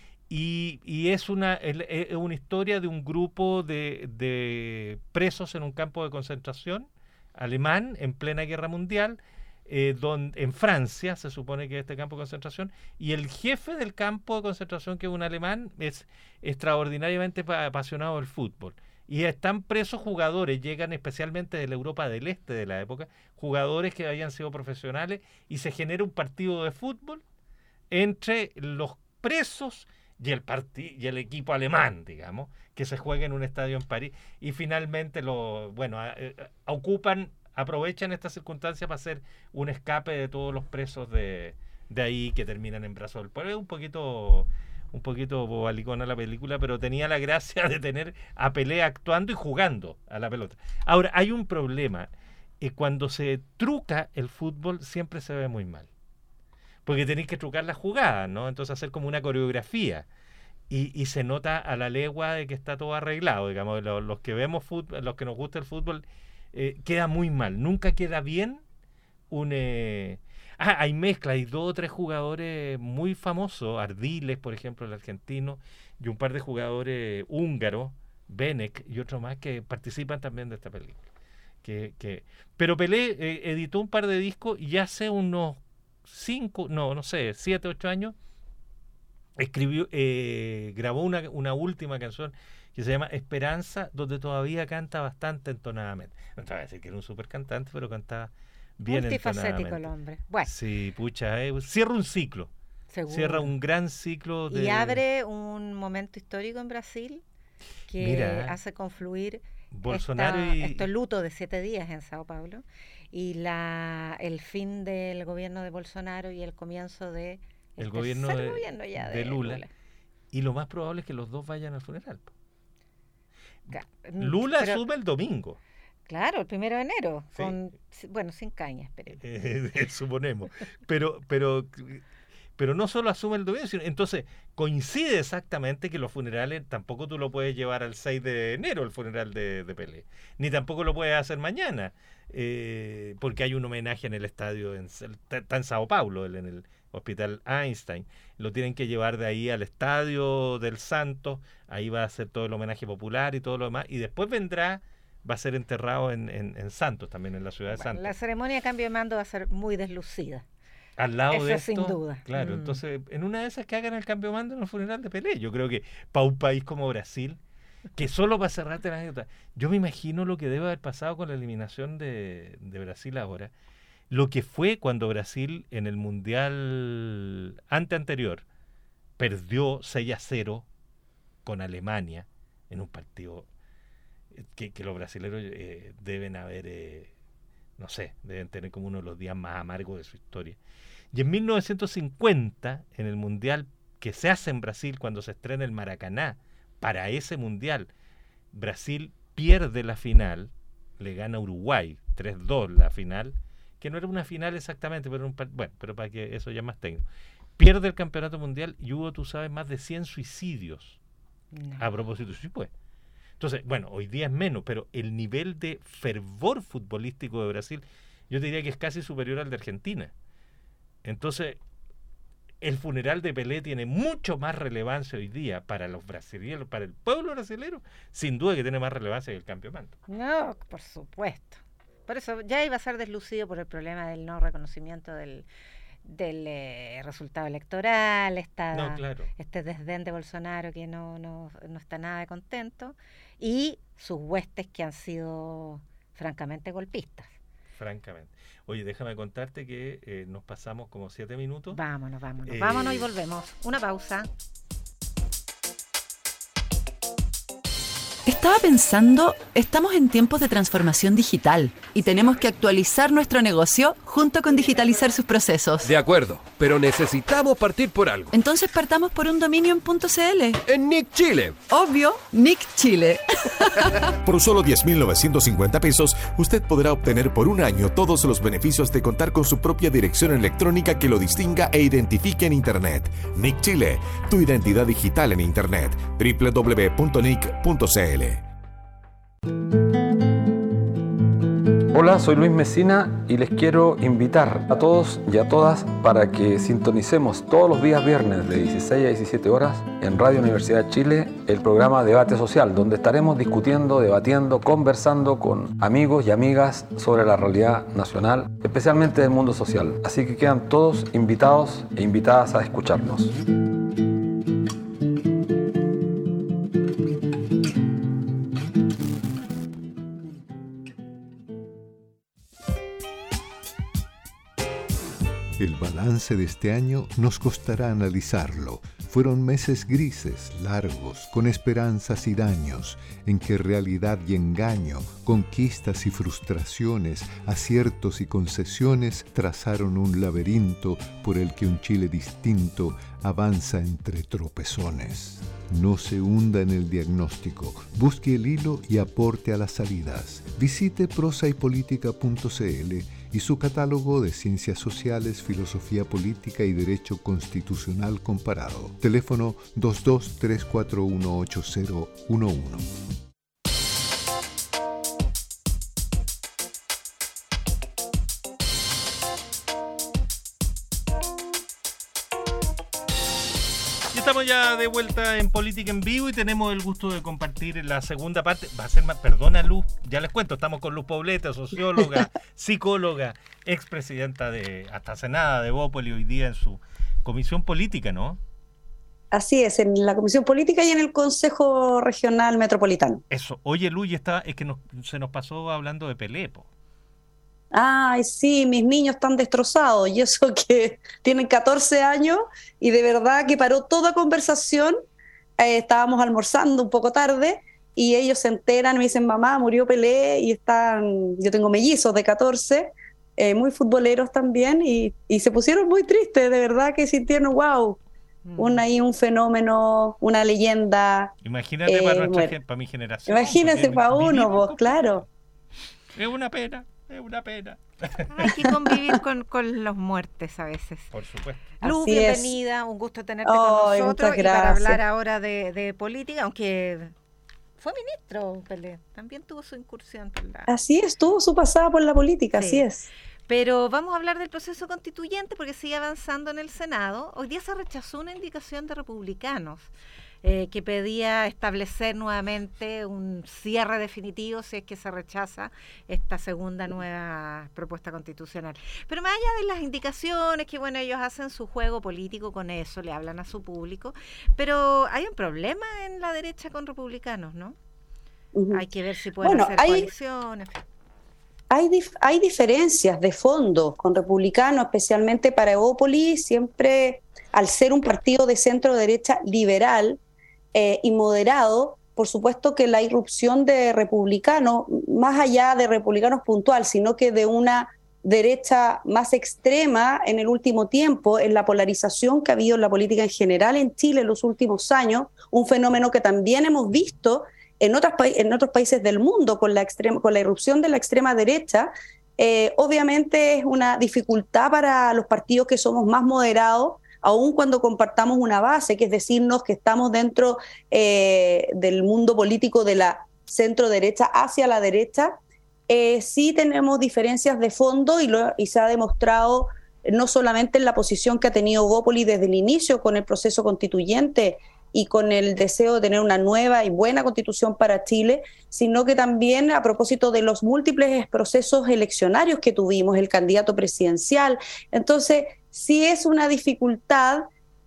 Y, y es, una, es, es una historia de un grupo de, de presos en un campo de concentración alemán en plena guerra mundial, eh, donde, en Francia se supone que es este campo de concentración, y el jefe del campo de concentración, que es un alemán, es extraordinariamente apasionado del fútbol. Y están presos jugadores, llegan especialmente de la Europa del Este de la época, jugadores que habían sido profesionales, y se genera un partido de fútbol entre los presos y el, partid- y el equipo alemán, digamos, que se juega en un estadio en París, y finalmente lo, bueno, a, a, ocupan, aprovechan esta circunstancia para hacer un escape de todos los presos de, de ahí que terminan en brazos del pueblo. Es un poquito un poquito bobalicona la película, pero tenía la gracia de tener a Pelé actuando y jugando a la pelota. Ahora, hay un problema, eh, cuando se truca el fútbol siempre se ve muy mal, porque tenéis que trucar la jugada, ¿no? Entonces hacer como una coreografía. Y, y se nota a la legua de que está todo arreglado, digamos, los, los que vemos fútbol, los que nos gusta el fútbol, eh, queda muy mal, nunca queda bien un... Eh... Ah, hay mezcla, hay dos o tres jugadores muy famosos, Ardiles, por ejemplo, el argentino, y un par de jugadores húngaros, Benek y otro más, que participan también de esta película. Que, que... Pero Pelé eh, editó un par de discos y hace unos cinco, no, no sé, siete, ocho años, escribió, eh, grabó una, una última canción que se llama Esperanza, donde todavía canta bastante entonadamente. No te voy a decir que era un super cantante, pero cantaba bien multifacético entonadamente. El hombre. Bueno. Sí, pucha, eh, cierra un ciclo. Seguro. Cierra un gran ciclo de... Y abre un momento histórico en Brasil que Mira, hace confluir Bolsonaro esta, y... este luto de siete días en Sao Paulo y la el fin del gobierno de Bolsonaro y el comienzo de el, el gobierno, de, gobierno ya de, de Lula. Lula. Y lo más probable es que los dos vayan al funeral. Ca- Lula pero, asume el domingo. Claro, el primero de enero. Sí. Con, bueno, sin caña, esperemos. Eh, suponemos. Pero, pero, pero no solo asume el domingo, sino entonces coincide exactamente que los funerales tampoco tú lo puedes llevar al seis de enero, el funeral de, de Pelé. Ni tampoco lo puedes hacer mañana, eh, porque hay un homenaje en el estadio, en, está en Sao Paulo, en el Hospital Einstein. Lo tienen que llevar de ahí al estadio del Santos, ahí va a ser todo el homenaje popular y todo lo demás, y después vendrá, va a ser enterrado en, en, en Santos, también en la ciudad de Bueno, Santos. la ceremonia de cambio de mando va a ser muy deslucida. Al lado Eso de esto, sin duda. claro, Mm. entonces en una de esas que hagan el cambio de mando en el funeral de Pelé, yo creo que para un país como Brasil, que solo para cerrarte la anécdota, yo me imagino lo que debe haber pasado con la eliminación de, de Brasil ahora, lo que fue cuando Brasil en el Mundial ante anterior perdió seis a cero con Alemania en un partido que, que los brasileños eh, deben haber, eh, no sé, deben tener como uno de los días más amargos de su historia. Y en mil novecientos cincuenta, en el Mundial que se hace en Brasil, cuando se estrena el Maracaná, para ese Mundial, Brasil pierde la final, le gana a Uruguay, tres dos la final, que no era una final exactamente, pero era un par- bueno, pero para que eso ya más técnico. Pierde el campeonato mundial y hubo, tú sabes, más de cien suicidios. No. A propósito, sí pues. Entonces, bueno, hoy día es menos, pero el nivel de fervor futbolístico de Brasil, yo te diría que es casi superior al de Argentina. Entonces, el funeral de Pelé tiene mucho más relevancia hoy día para los brasileños, para el pueblo brasileño, sin duda que tiene más relevancia que el campeonato. No, por supuesto. Por eso ya iba a ser deslucido por el problema del no reconocimiento del, del eh, resultado electoral, esta, no, claro. este desdén de Bolsonaro que no, no, no está nada de contento, y sus huestes que han sido francamente golpistas. Francamente. Oye, déjame contarte que eh, nos pasamos como siete minutos. Vámonos, vámonos, eh... vámonos y volvemos. Una pausa. Estaba pensando, estamos en tiempos de transformación digital y tenemos que actualizar nuestro negocio junto con digitalizar sus procesos. De acuerdo, pero necesitamos partir por algo. Entonces partamos por un dominio en .cl. En Nick Chile. Obvio, Nick Chile. Por solo diez mil novecientos cincuenta pesos, usted podrá obtener por un año todos los beneficios de contar con su propia dirección electrónica que lo distinga e identifique en Internet. Nick Chile, tu identidad digital en Internet. doble u doble u doble u punto nick punto c l. Hola, soy Luis Mesina y les quiero invitar a todos y a todas para que sintonicemos todos los días viernes de dieciséis a diecisiete horas en Radio Universidad de Chile el programa Debate Social, donde estaremos discutiendo, debatiendo, conversando con amigos y amigas sobre la realidad nacional, especialmente del mundo social. Así que quedan todos invitados e invitadas a escucharnos. El balance de este año nos costará analizarlo. Fueron meses grises, largos, con esperanzas y daños, en que realidad y engaño, conquistas y frustraciones, aciertos y concesiones trazaron un laberinto por el que un Chile distinto avanza entre tropezones. No se hunda en el diagnóstico, busque el hilo y aporte a las salidas. Visite prosa y política punto c l y su catálogo de ciencias sociales, filosofía política y derecho constitucional comparado. Teléfono dos dos tres cuatro uno ocho cero uno uno. Estamos ya de vuelta en Política en Vivo y tenemos el gusto de compartir la segunda parte. Va a ser más, perdona Luz, ya les cuento, estamos con Luz Poblete, socióloga, psicóloga, expresidenta de hasta Senada de Bópoli, hoy día en su comisión política, ¿no? Así es, en la comisión política y en el Consejo Regional Metropolitano. Eso. Oye, Luz, está, es que nos, se nos pasó hablando de Pelé, po. Ay, sí, mis niños están destrozados, y eso que tienen catorce años, y de verdad que paró toda conversación. Eh, estábamos almorzando un poco tarde, y ellos se enteran, me dicen, mamá, murió Pelé, y están, yo tengo mellizos de catorce, eh, muy futboleros también, y, y se pusieron muy tristes, de verdad que sintieron, wow, mm. un, ahí un fenómeno, una leyenda. Imagínate eh, para, nuestra, bueno, para mi generación. Imagínense para uno, vos, claro. Es una pena. Es una pena. Hay que convivir con, con los muertes a veces. Por supuesto. Luz, Así bienvenida, es. Un gusto tenerte oh, con nosotros y gracias. para hablar ahora de, de política, aunque fue ministro Pelé, también tuvo su incursión por la... Así es, tuvo su pasada por la política, sí. Así es. Pero vamos a hablar del proceso constituyente porque sigue avanzando en el Senado. Hoy día se rechazó una indicación de republicanos Eh, que pedía establecer nuevamente un cierre definitivo si es que se rechaza esta segunda nueva propuesta constitucional. Pero más allá de las indicaciones, que bueno, ellos hacen su juego político con eso, le hablan a su público, pero hay un problema en la derecha con republicanos, ¿no? Uh-huh. Hay que ver si pueden bueno, hacer hay... coaliciones. Hay, dif- hay diferencias de fondo con republicanos, especialmente para Evópolis, siempre al ser un partido de centro derecha liberal eh, y moderado, por supuesto que la irrupción de republicanos, más allá de republicanos puntual, sino que de una derecha más extrema en el último tiempo, en la polarización que ha habido en la política en general en Chile en los últimos años, un fenómeno que también hemos visto en, otras pa- en otros países del mundo con la, extrema, con la irrupción de la extrema derecha. Eh, obviamente es una dificultad para los partidos que somos más moderados, aun cuando compartamos una base, que es decirnos que estamos dentro eh, del mundo político de la centro derecha hacia la derecha. Eh, sí tenemos diferencias de fondo y, lo, y se ha demostrado no solamente en la posición que ha tenido Evópolis desde el inicio con el proceso constituyente y con el deseo de tener una nueva y buena constitución para Chile, sino que también a propósito de los múltiples procesos eleccionarios que tuvimos, el candidato presidencial. Entonces, sí es una dificultad,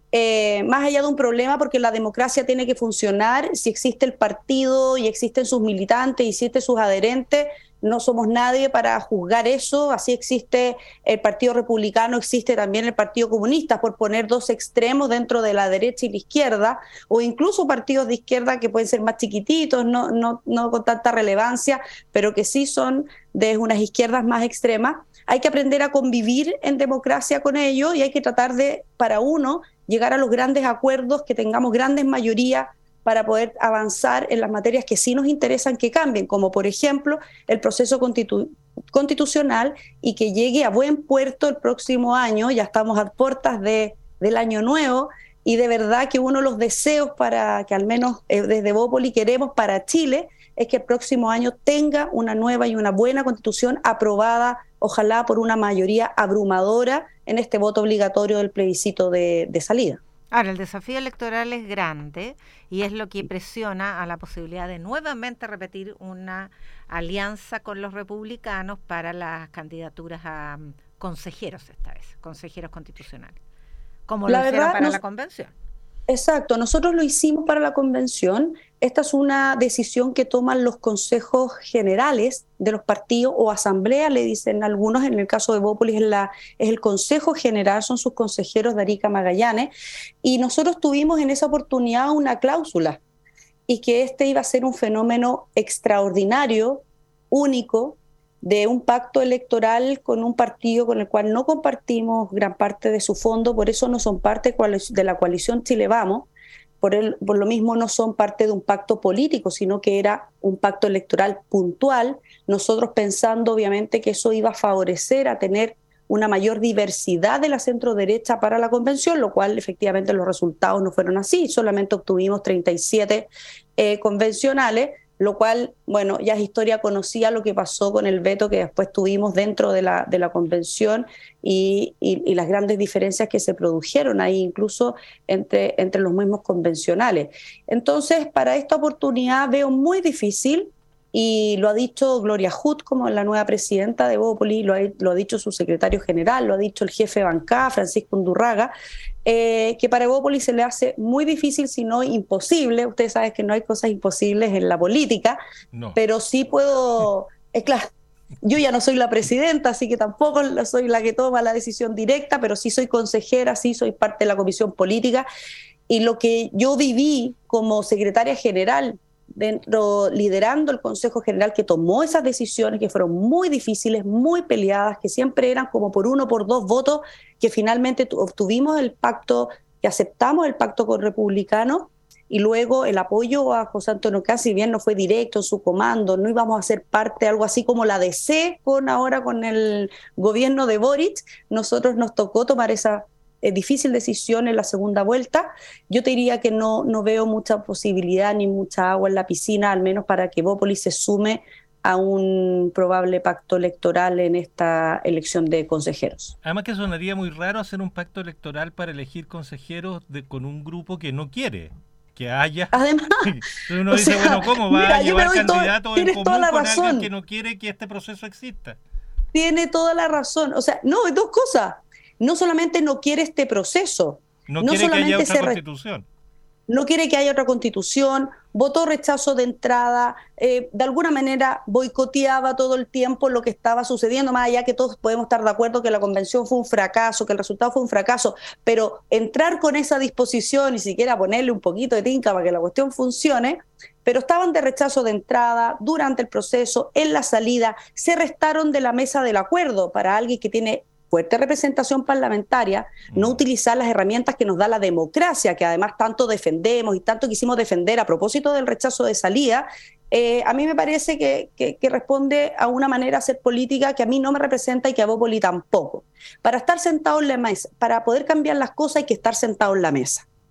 eh, más allá de un problema, porque la democracia tiene que funcionar. Si existe el partido y existen sus militantes y existen sus adherentes, no somos nadie para juzgar eso. Así existe el Partido Republicano, existe también el Partido Comunista, por poner dos extremos dentro de la derecha y la izquierda, o incluso partidos de izquierda que pueden ser más chiquititos, no, no, no con tanta relevancia, pero que sí son de unas izquierdas más extremas. Hay que aprender a convivir en democracia con ellos y hay que tratar de, para uno, llegar a los grandes acuerdos, que tengamos grandes mayorías para poder avanzar en las materias que sí nos interesan que cambien, como por ejemplo el proceso constitu- constitucional, y que llegue a buen puerto el próximo año. Ya estamos a puertas de, del año nuevo, y de verdad que uno de los deseos para que al menos eh, desde Evópolis queremos para Chile es que el próximo año tenga una nueva y una buena constitución aprobada, ojalá por una mayoría abrumadora en este voto obligatorio del plebiscito de, de salida. Ahora, el desafío electoral es grande y es lo que presiona a la posibilidad de nuevamente repetir una alianza con los republicanos para las candidaturas a um, consejeros esta vez, consejeros constitucionales, como la lo hicieron verdad, para nos, la convención. Exacto, nosotros lo hicimos para la convención. Esta es una decisión que toman los consejos generales de los partidos, o asamblea, le dicen algunos. En el caso de Evópolis es, la, es el consejo general, son sus consejeros de Arica Magallanes, y nosotros tuvimos en esa oportunidad una cláusula, y que este iba a ser un fenómeno extraordinario, único, de un pacto electoral con un partido con el cual no compartimos gran parte de su fondo, por eso no son parte de la coalición Chile Vamos, por, el, por lo mismo no son parte de un pacto político, sino que era un pacto electoral puntual, nosotros pensando obviamente que eso iba a favorecer a tener una mayor diversidad de la centro-derecha para la convención, lo cual efectivamente los resultados no fueron así, solamente obtuvimos treinta y siete eh, convencionales, lo cual, bueno, ya es historia conocida lo que pasó con el veto que después tuvimos dentro de la, de la convención y, y, y las grandes diferencias que se produjeron ahí, incluso entre, entre los mismos convencionales. Entonces, para esta oportunidad veo muy difícil, y lo ha dicho Gloria Hood como la nueva presidenta de Evópolis, lo ha, lo ha dicho su secretario general, lo ha dicho el jefe de bancada, Francisco Undurraga, eh, que para Evópolis se le hace muy difícil, si no imposible. Ustedes saben que no hay cosas imposibles en la política, no. Pero sí puedo, es claro, yo ya no soy la presidenta, así que tampoco soy la que toma la decisión directa, pero sí soy consejera, sí soy parte de la comisión política, y lo que yo viví como secretaria general dentro, liderando el Consejo General que tomó esas decisiones que fueron muy difíciles, muy peleadas, que siempre eran como por uno, por dos votos, que finalmente obtuvimos el pacto, que aceptamos el pacto con republicanos, y luego el apoyo a José Antonio Kast, si bien no fue directo en su comando, no íbamos a ser parte, algo así como la D C con ahora con el gobierno de Boric, nosotros nos tocó tomar esa Eh, difícil decisión en la segunda vuelta. Yo te diría que no, no veo mucha posibilidad ni mucha agua en la piscina, al menos para que Evópolis se sume a un probable pacto electoral en esta elección de consejeros. Además que sonaría muy raro hacer un pacto electoral para elegir consejeros de, con un grupo que no quiere que haya. Además, uno dice, sea, bueno, ¿cómo va mira, a llevar candidatos en común con razón. Alguien que no quiere que este proceso exista? Tiene toda la razón. O sea, no, dos cosas. No solamente no quiere este proceso. No, no quiere que haya otra constitución. No quiere que haya otra constitución, votó rechazo de entrada, eh, de alguna manera boicoteaba todo el tiempo lo que estaba sucediendo, más allá que todos podemos estar de acuerdo que la convención fue un fracaso, que el resultado fue un fracaso, pero entrar con esa disposición y siquiera ponerle un poquito de tinca para que la cuestión funcione, pero estaban de rechazo de entrada, durante el proceso, en la salida, se restaron de la mesa del acuerdo para alguien que tiene fuerte representación parlamentaria, no utilizar las herramientas que nos da la democracia, que además tanto defendemos y tanto quisimos defender a propósito del rechazo de salida. Eh, a mí me parece que, que, que responde a una manera de hacer política que a mí no me representa y que a Evópolis tampoco. Para estar sentado en la mesa, para poder cambiar las cosas hay que estar sentado en la mesa.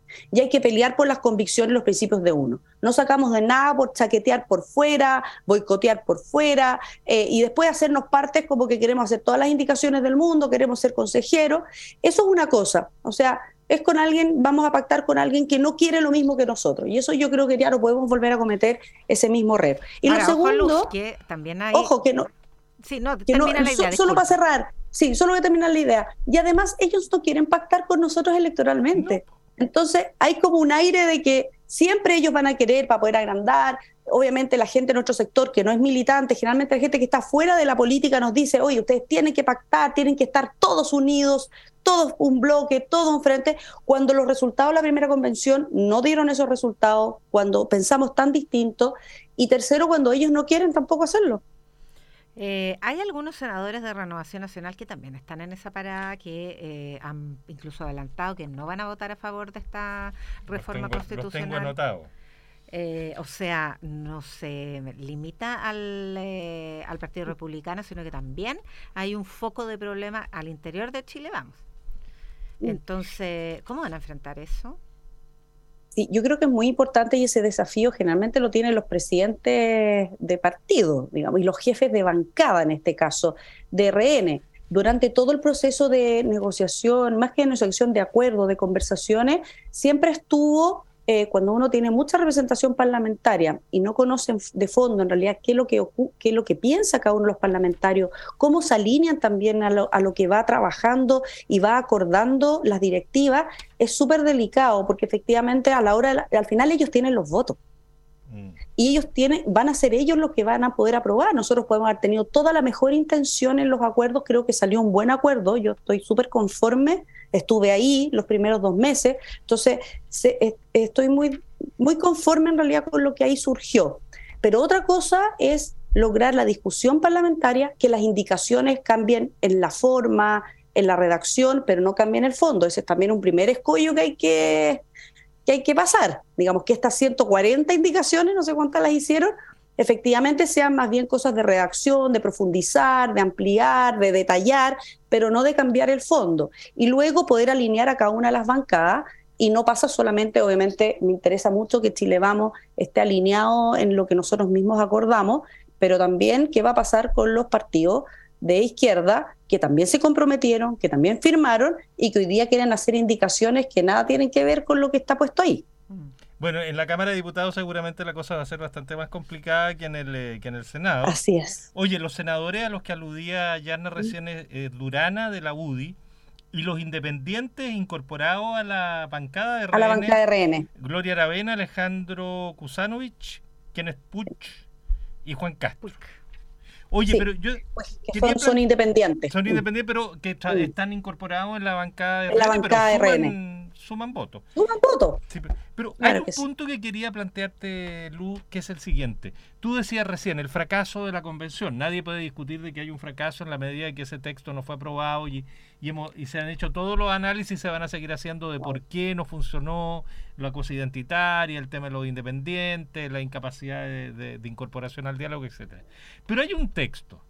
y hay que pelear por las convicciones y los principios de uno. No sacamos de nada por chaquetear por fuera, boicotear por fuera, eh, y después hacernos partes como que queremos hacer todas las indicaciones del mundo, queremos ser consejeros. Eso es una cosa, o sea, es con alguien, vamos a pactar con alguien que no quiere lo mismo que nosotros, y eso yo creo que ya no podemos volver a cometer ese mismo error. Y Ahora, lo segundo, ojo, Luz, que también hay... ojo, que no... Sí, no, que no, termina la idea, so, solo disculpa. para cerrar, sí, solo voy a terminar la idea. Y además ellos no quieren pactar con nosotros electoralmente. No. Entonces hay como un aire de que siempre ellos van a querer para poder agrandar. Obviamente la gente de nuestro sector que no es militante, generalmente la gente que está fuera de la política nos dice, oye, ustedes tienen que pactar, tienen que estar todos unidos, todos un bloque, todo un frente, cuando los resultados de la primera convención no dieron esos resultados, cuando pensamos tan distinto, y tercero, cuando ellos no quieren tampoco hacerlo. Eh, hay algunos senadores de Renovación Nacional que también están en esa parada, que eh, han incluso adelantado que no van a votar a favor de esta reforma los tengo, constitucional. Los tengo anotado. Eh, o sea, no se limita al, eh, al Partido Republicano, sino que también hay un foco de problema al interior de Chile, vamos. Entonces, ¿cómo van a enfrentar eso? Sí, yo creo que es muy importante, y ese desafío generalmente lo tienen los presidentes de partido, digamos, y los jefes de bancada, en este caso, de R N. Durante todo el proceso de negociación, más que de negociación, de acuerdo, de conversaciones, siempre estuvo, eh, cuando uno tiene mucha representación parlamentaria y no conoce de fondo en realidad qué es lo que, qué es lo que piensa cada uno de los parlamentarios, cómo se alinean también a lo, a lo que va trabajando y va acordando las directivas, es súper delicado, porque efectivamente a la hora, de la, al final ellos tienen los votos. Mm. Y ellos tienen, van a ser ellos los que van a poder aprobar. Nosotros podemos haber tenido toda la mejor intención en los acuerdos, creo que salió un buen acuerdo, yo estoy súper conforme, estuve ahí los primeros dos meses, entonces se, estoy muy, muy conforme en realidad con lo que ahí surgió. Pero otra cosa es lograr la discusión parlamentaria, que las indicaciones cambien en la forma, en la redacción, pero no cambien el fondo. Ese es también un primer escollo que hay que, que hay que pasar. Digamos que estas ciento cuarenta indicaciones, no sé cuántas las hicieron, efectivamente sean más bien cosas de redacción, de profundizar, de ampliar, de detallar, pero no de cambiar el fondo. Y luego poder alinear a cada una de las bancadas, y no pasa solamente, obviamente, me interesa mucho que Chile Vamos esté alineado en lo que nosotros mismos acordamos, pero también qué va a pasar con los partidos de izquierda que también se comprometieron, que también firmaron y que hoy día quieren hacer indicaciones que nada tienen que ver con lo que está puesto ahí. Bueno, en la Cámara de Diputados seguramente la cosa va a ser bastante más complicada que en el eh, que en el Senado. Así es. Oye, los senadores a los que aludía Yarna recién, eh, Durana de la U D I, y los independientes incorporados a la bancada de R N. A la bancada de R N. Gloria Aravena, Alejandro Kusanovich, Kenneth Puch y Juan Castro. Oye, sí, pero yo... Pues que son, son independientes. Son independientes, pero que tra- mm. están incorporados en la bancada de R N. En la bancada de suman, R N. Suman votos. Suman votos. Sí, pero pero claro hay un que punto sí. que quería plantearte, Luz, que es el siguiente. Tú decías recién, el fracaso de la convención. Nadie puede discutir de que hay un fracaso en la medida en que ese texto no fue aprobado y, y, hemos, y se han hecho todos los análisis, se van a seguir haciendo de por qué no funcionó la cosa identitaria, el tema de los independientes, la incapacidad de, de, de incorporación al diálogo, etcétera. Pero hay un texto.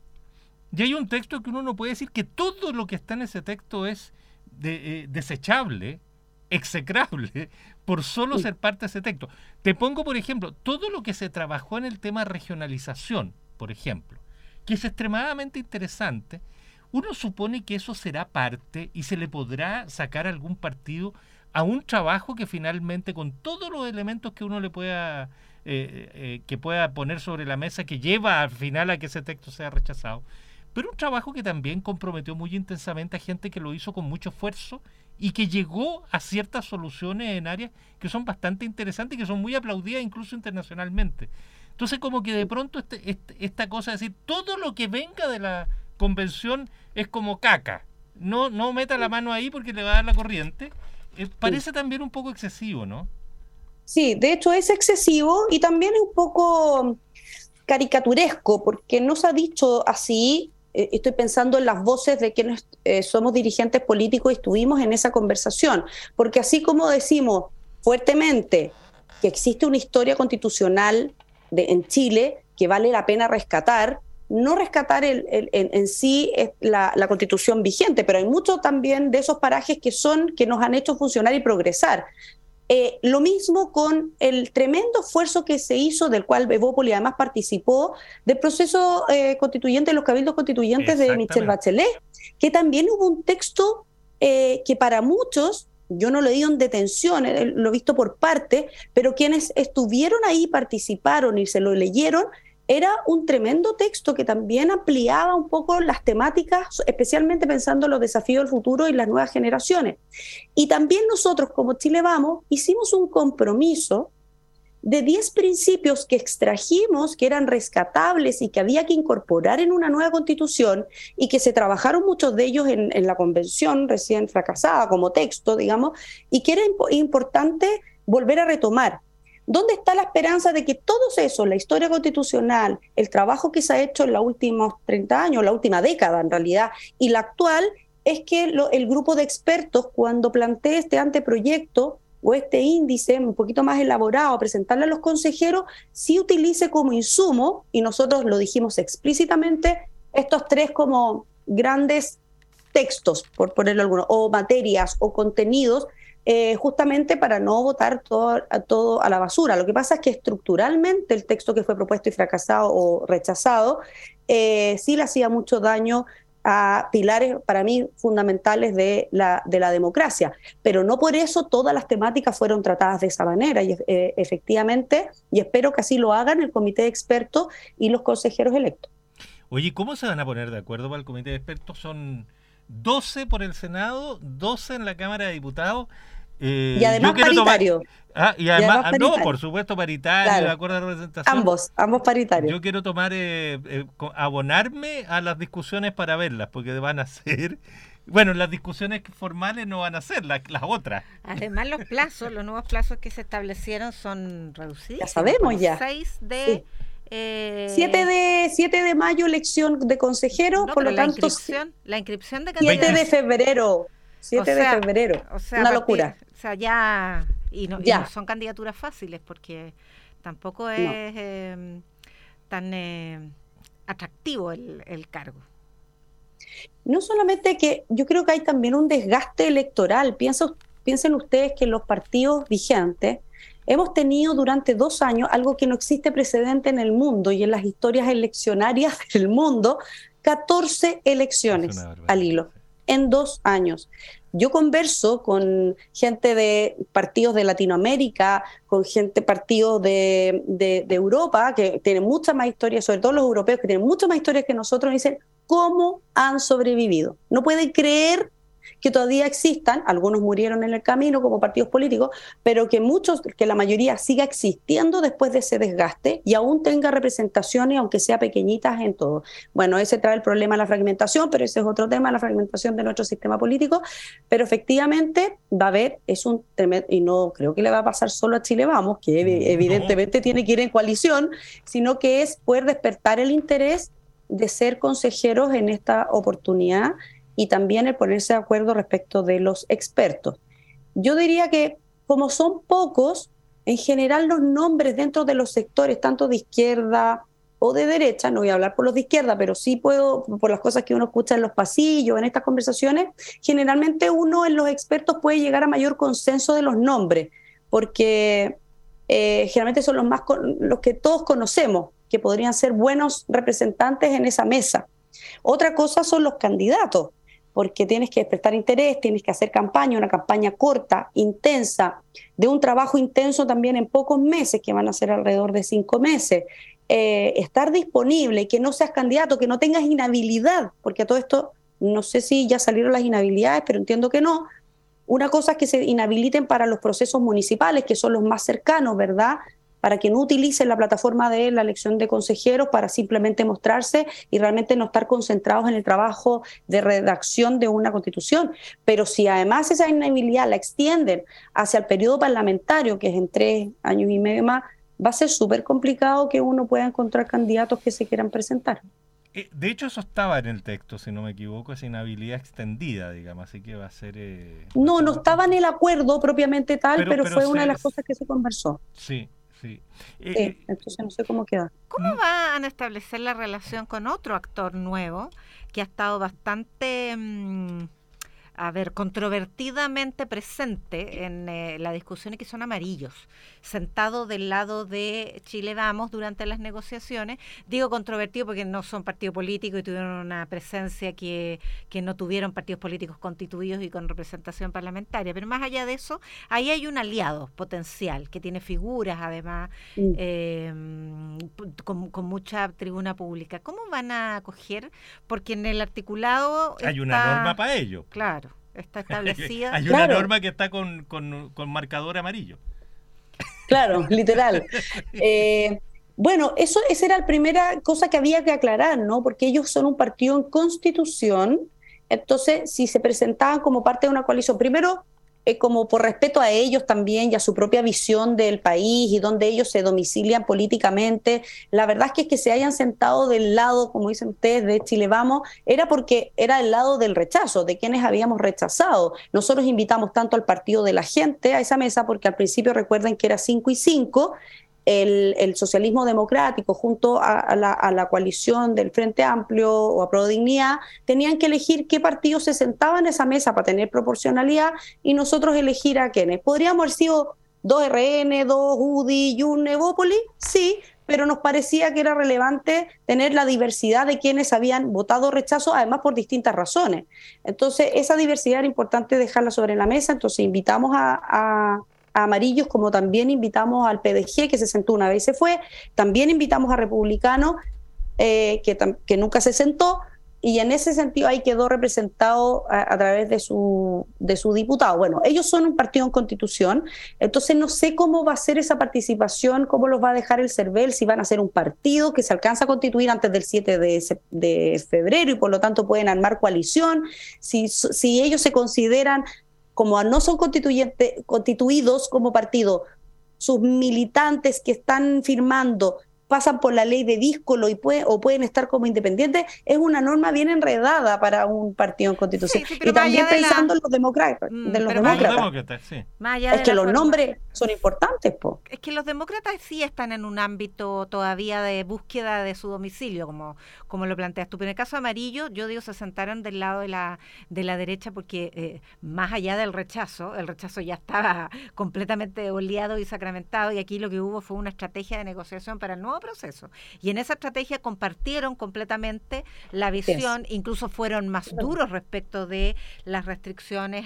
Y hay un texto que uno no puede decir que todo lo que está en ese texto es de, eh, desechable, execrable, por solo ser parte de ese texto. Te pongo, por ejemplo, todo lo que se trabajó en el tema regionalización, por ejemplo, que es extremadamente interesante. Uno supone que eso será parte y se le podrá sacar algún partido a un trabajo que finalmente, con todos los elementos que uno le pueda eh, eh, que pueda poner sobre la mesa, que lleva al final a que ese texto sea rechazado, pero un trabajo que también comprometió muy intensamente a gente que lo hizo con mucho esfuerzo y que llegó a ciertas soluciones en áreas que son bastante interesantes y que son muy aplaudidas incluso internacionalmente. Entonces, como que de pronto este, este, esta cosa de decir, todo lo que venga de la convención es como caca, no, no meta la mano ahí porque le va a dar la corriente, eh, parece sí. también un poco excesivo, ¿no? Sí, de hecho es excesivo y también es un poco caricaturesco, porque no se ha dicho así. Eh, estoy pensando en las voces de quienes eh, somos dirigentes políticos y estuvimos en esa conversación, porque así como decimos fuertemente que existe una historia constitucional de, en Chile que vale la pena rescatar, no rescatar el, el, en, en sí es la, la constitución vigente, pero hay mucho también de esos parajes que son que nos han hecho funcionar y progresar. Eh, lo mismo con el tremendo esfuerzo que se hizo, del cual Evópoli además participó, del proceso eh, constituyente, los cabildos constituyentes de Michelle Bachelet, que también hubo un texto eh, que para muchos, yo no lo he ido en detención, eh, lo he visto por parte, pero quienes estuvieron ahí, participaron y se lo leyeron, era un tremendo texto que también ampliaba un poco las temáticas, especialmente pensando en los desafíos del futuro y las nuevas generaciones. Y también nosotros, como Chile Vamos, hicimos un compromiso de diez principios que extrajimos, que eran rescatables y que había que incorporar en una nueva constitución, y que se trabajaron muchos de ellos en, en la convención recién fracasada como texto, digamos, y que era imp- importante volver a retomar. ¿Dónde está la esperanza de que todos esos, la historia constitucional, el trabajo que se ha hecho en los últimos treinta años, la última década en realidad, y la actual, es que lo, el grupo de expertos, cuando plantee este anteproyecto o este índice un poquito más elaborado a presentarle a los consejeros, sí utilice como insumo, y nosotros lo dijimos explícitamente, estos tres como grandes textos, por ponerlo alguno, o materias o contenidos, Eh, justamente para no botar todo a, todo a la basura. Lo que pasa es que estructuralmente el texto que fue propuesto y fracasado o rechazado eh, sí le hacía mucho daño a pilares para mí fundamentales de la, de la democracia, pero no por eso todas las temáticas fueron tratadas de esa manera, y eh, efectivamente, y espero que así lo hagan el comité de expertos y los consejeros electos. Oye, ¿cómo se van a poner de acuerdo para el comité de expertos? Son doce por el Senado, doce en la Cámara de Diputados. Eh, y además paritario. Tomar... Ah, y además, y además ah, no, por supuesto paritario, claro. De acuerdo a la representación. Ambos, ambos paritarios. Yo quiero tomar, eh, eh, abonarme a las discusiones para verlas, porque van a ser, bueno, las discusiones formales no van a ser, las, las otras. Además los plazos, los nuevos plazos que se establecieron son reducidos. Ya sabemos ya. seis de... Sí. Eh... siete de mayo elección de consejeros, no, por lo la tanto... Inscripción, la inscripción de candidatos. siete de febrero. siete o sea, de febrero. O sea, una partir, locura. O sea, ya y, no, ya. y no son candidaturas fáciles, porque tampoco es no. eh, tan eh, atractivo el, el cargo. No solamente que yo creo que hay también un desgaste electoral. Pienso, piensen ustedes que los partidos vigentes hemos tenido durante dos años algo que no existe precedente en el mundo y en las historias eleccionarias del mundo, catorce elecciones al hilo, en dos años. Yo converso con gente de partidos de Latinoamérica, con gente partidos de, de, de Europa, que tienen mucha más historia, sobre todo los europeos, que tienen mucha más historia que nosotros, y dicen, ¿cómo han sobrevivido? No pueden creer que todavía existan, algunos murieron en el camino como partidos políticos, pero que muchos, que la mayoría siga existiendo después de ese desgaste y aún tenga representaciones, aunque sea pequeñitas en todo. Bueno, ese trae el problema de la fragmentación, pero ese es otro tema, la fragmentación de nuestro sistema político, pero efectivamente va a haber, es un tremendo, y no creo que le va a pasar solo a Chile Vamos, que evidentemente no. tiene que ir en coalición, sino que es poder despertar el interés de ser consejeros en esta oportunidad, y también el ponerse de acuerdo respecto de los expertos. Yo diría que como son pocos, en general los nombres dentro de los sectores, tanto de izquierda o de derecha, no voy a hablar por los de izquierda, pero sí puedo, por las cosas que uno escucha en los pasillos, en estas conversaciones, generalmente uno en los expertos puede llegar a mayor consenso de los nombres, porque eh, generalmente son los, más con, los que todos conocemos, que podrían ser buenos representantes en esa mesa. Otra cosa son los candidatos, porque tienes que despertar interés, tienes que hacer campaña, una campaña corta, intensa, de un trabajo intenso también en pocos meses, que van a ser alrededor de cinco meses. Eh, estar disponible, que no seas candidato, que no tengas inhabilidad, porque a todo esto, no sé si ya salieron las inhabilidades, pero entiendo que no. Una cosa es que se inhabiliten para los procesos municipales, que son los más cercanos, ¿verdad?, para que no utilicen la plataforma de la elección de consejeros para simplemente mostrarse y realmente no estar concentrados en el trabajo de redacción de una constitución. Pero si además esa inhabilidad la extienden hacia el periodo parlamentario, que es en tres años y medio más, va a ser súper complicado que uno pueda encontrar candidatos que se quieran presentar. De hecho, eso estaba en el texto, si no me equivoco, es inhabilidad extendida, digamos, así que va a ser... Eh, no, no estaba en el acuerdo propiamente tal, pero, pero, pero fue se, una de las cosas que se conversó. Sí. Sí. Eh, sí, entonces no sé cómo queda. ¿Cómo van a establecer la relación con otro actor nuevo que ha estado bastante, mmm, a ver, controvertidamente presente en eh, la discusión y que son amarillos, sentados del lado de Chile Vamos durante las negociaciones. Digo controvertido porque no son partidos políticos y tuvieron una presencia que, que no tuvieron partidos políticos constituidos y con representación parlamentaria, pero más allá de eso, ahí hay un aliado potencial que tiene figuras además mm. eh, con, con mucha tribuna pública. ¿Cómo van a acoger? Porque en el articulado hay está, una norma para ello. Claro, está establecida. Hay una claro. norma que está con, con, con marcador amarillo. Claro, literal. Eh, bueno, eso esa era la primera cosa que había que aclarar, ¿no? Porque ellos son un partido en constitución, entonces si se presentaban como parte de una coalición, primero eh, como por respeto a ellos también y a su propia visión del país y donde ellos se domicilian políticamente, la verdad es que, es que se hayan sentado del lado, como dicen ustedes, de Chile Vamos, era porque era el lado del rechazo, de quienes habíamos rechazado. Nosotros invitamos tanto al partido de la gente a esa mesa porque al principio recuerden que era cinco y cinco, El, el socialismo democrático junto a, a, la, a la coalición del Frente Amplio o a Prodignidad tenían que elegir qué partido se sentaba en esa mesa para tener proporcionalidad y nosotros elegir a quiénes. ¿Podríamos haber sido dos R N, dos U D I y un Evópolis? Sí, pero nos parecía que era relevante tener la diversidad de quienes habían votado rechazo, además por distintas razones. Entonces, esa diversidad era importante dejarla sobre la mesa, entonces invitamos a... a amarillos, como también invitamos al P D G, que se sentó una vez y se fue, también invitamos a Republicanos, eh, que, que nunca se sentó, y en ese sentido ahí quedó representado a, a través de su, de su diputado. Bueno, ellos son un partido en constitución, entonces no sé cómo va a ser esa participación, cómo los va a dejar el CERVEL, si van a ser un partido que se alcanza a constituir antes del siete de febrero y por lo tanto pueden armar coalición, si, si ellos se consideran como no son constituyentes, constituidos como partido, sus militantes que están firmando pasan por la ley de díscolo y puede, o pueden estar como independientes, es una norma bien enredada para un partido en constitución. Sí, sí, y también pensando la... en los demócratas. Mm, de los demócratas. demócratas sí. Es que los forma... nombres son importantes, po. Es que los demócratas sí están en un ámbito todavía de búsqueda de su domicilio, como, como lo planteas tú. Pero en el caso amarillo, yo digo, se sentaron del lado de la, de la derecha porque eh, más allá del rechazo, el rechazo ya estaba completamente oleado y sacramentado, y aquí lo que hubo fue una estrategia de negociación para el nuevo proceso. Y en esa estrategia compartieron completamente la visión, yes. incluso fueron más duros respecto de las restricciones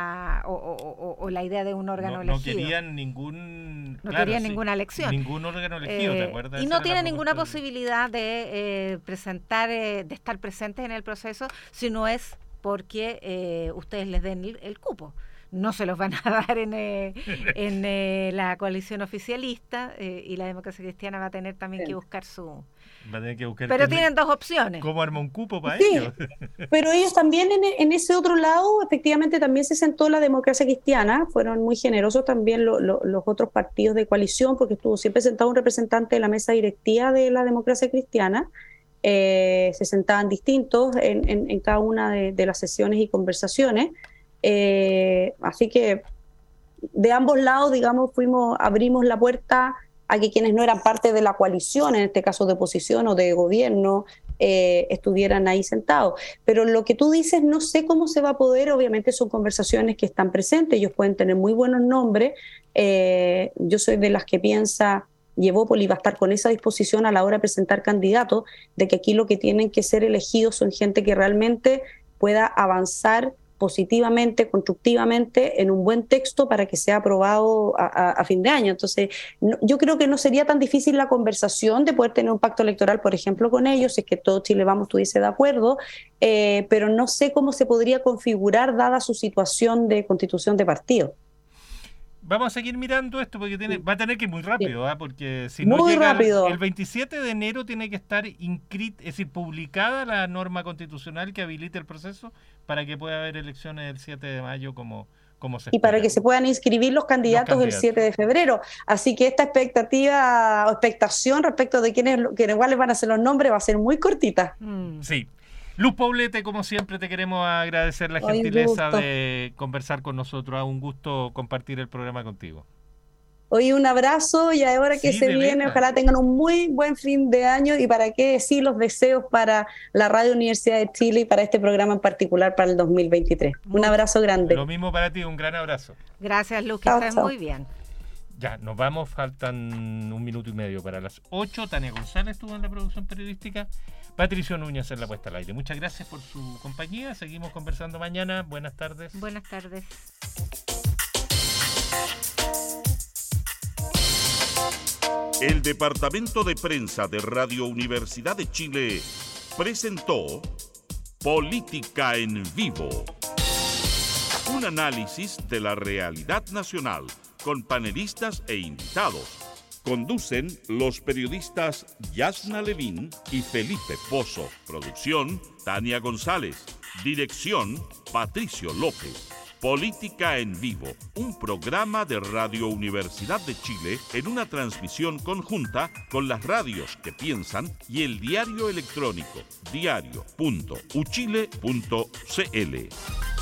a o, o, o, o la idea de un órgano no, elegido. No querían ningún no claro, querían sí, ninguna elección. Ningún órgano elegido, eh, ¿te acuerdas? Y no tienen ninguna posibilidad de eh, presentar, eh, de estar presentes en el proceso, si no es porque eh, ustedes les den el, el cupo. No se los van a dar en, eh, en eh, la coalición oficialista eh, y la democracia cristiana va a tener también sí. que buscar su... Va a tener que buscar pero tienen dos opciones. ¿Cómo arma un cupo para sí, ellos? Pero ellos también en, en ese otro lado, efectivamente también se sentó la democracia cristiana, fueron muy generosos también lo, lo, los otros partidos de coalición, porque estuvo siempre sentado un representante de la mesa directiva de la democracia cristiana, eh, se sentaban distintos en, en, en cada una de, de las sesiones y conversaciones. Eh, así que de ambos lados, digamos, fuimos, abrimos la puerta a que quienes no eran parte de la coalición, en este caso de oposición o de gobierno, eh, estuvieran ahí sentados. Pero lo que tú dices, no sé cómo se va a poder, obviamente son conversaciones que están presentes, ellos pueden tener muy buenos nombres, eh, yo soy de las que piensa, y Evópolis va a estar con esa disposición a la hora de presentar candidatos, de que aquí lo que tienen que ser elegidos son gente que realmente pueda avanzar positivamente, constructivamente, en un buen texto para que sea aprobado a, a, a fin de año. Entonces, no, yo creo que no sería tan difícil la conversación de poder tener un pacto electoral, por ejemplo, con ellos, si es que todo Chile Vamos estuviese de acuerdo, eh, pero no sé cómo se podría configurar dada su situación de constitución de partido. Vamos a seguir mirando esto porque tiene, va a tener que ir muy rápido, ¿eh? Porque si no muy llega rápido. El, el veintisiete de enero tiene que estar inscrita, es decir, publicada la norma constitucional que habilite el proceso para que pueda haber elecciones el siete de mayo como, como se espera. Y para que se puedan inscribir los candidatos, los candidatos el siete de febrero. Así que esta expectativa o expectación respecto de quiénes, quiénes cuáles van a ser los nombres va a ser muy cortita. Mm. Sí. Luz Poblete, como siempre, te queremos agradecer la gentileza de conversar con nosotros. Un gusto compartir el programa contigo. Hoy un abrazo y ahora que Sí, se de viene, veras. ojalá tengan un muy buen fin de año y para qué decir los deseos para la Radio Universidad de Chile y para este programa en particular para el dos mil veintitrés. Un abrazo grande. Lo mismo para ti, un gran abrazo. Gracias, Luz, que Chao, estés chao. muy bien. Ya, nos vamos, faltan un minuto y medio para las ocho. Tania González estuvo en la producción periodística, Patricio Núñez en la puesta al aire. Muchas gracias por su compañía, seguimos conversando mañana. Buenas tardes. Buenas tardes. El Departamento de Prensa de Radio Universidad de Chile presentó Política en Vivo. Un análisis de la realidad nacional con panelistas e invitados. Conducen los periodistas Yasna Levín y Felipe Pozo. Producción, Tania González. Dirección, Patricio López. Política en Vivo, un programa de Radio Universidad de Chile en una transmisión conjunta con las radios que piensan y el diario electrónico diario punto uchile punto cl.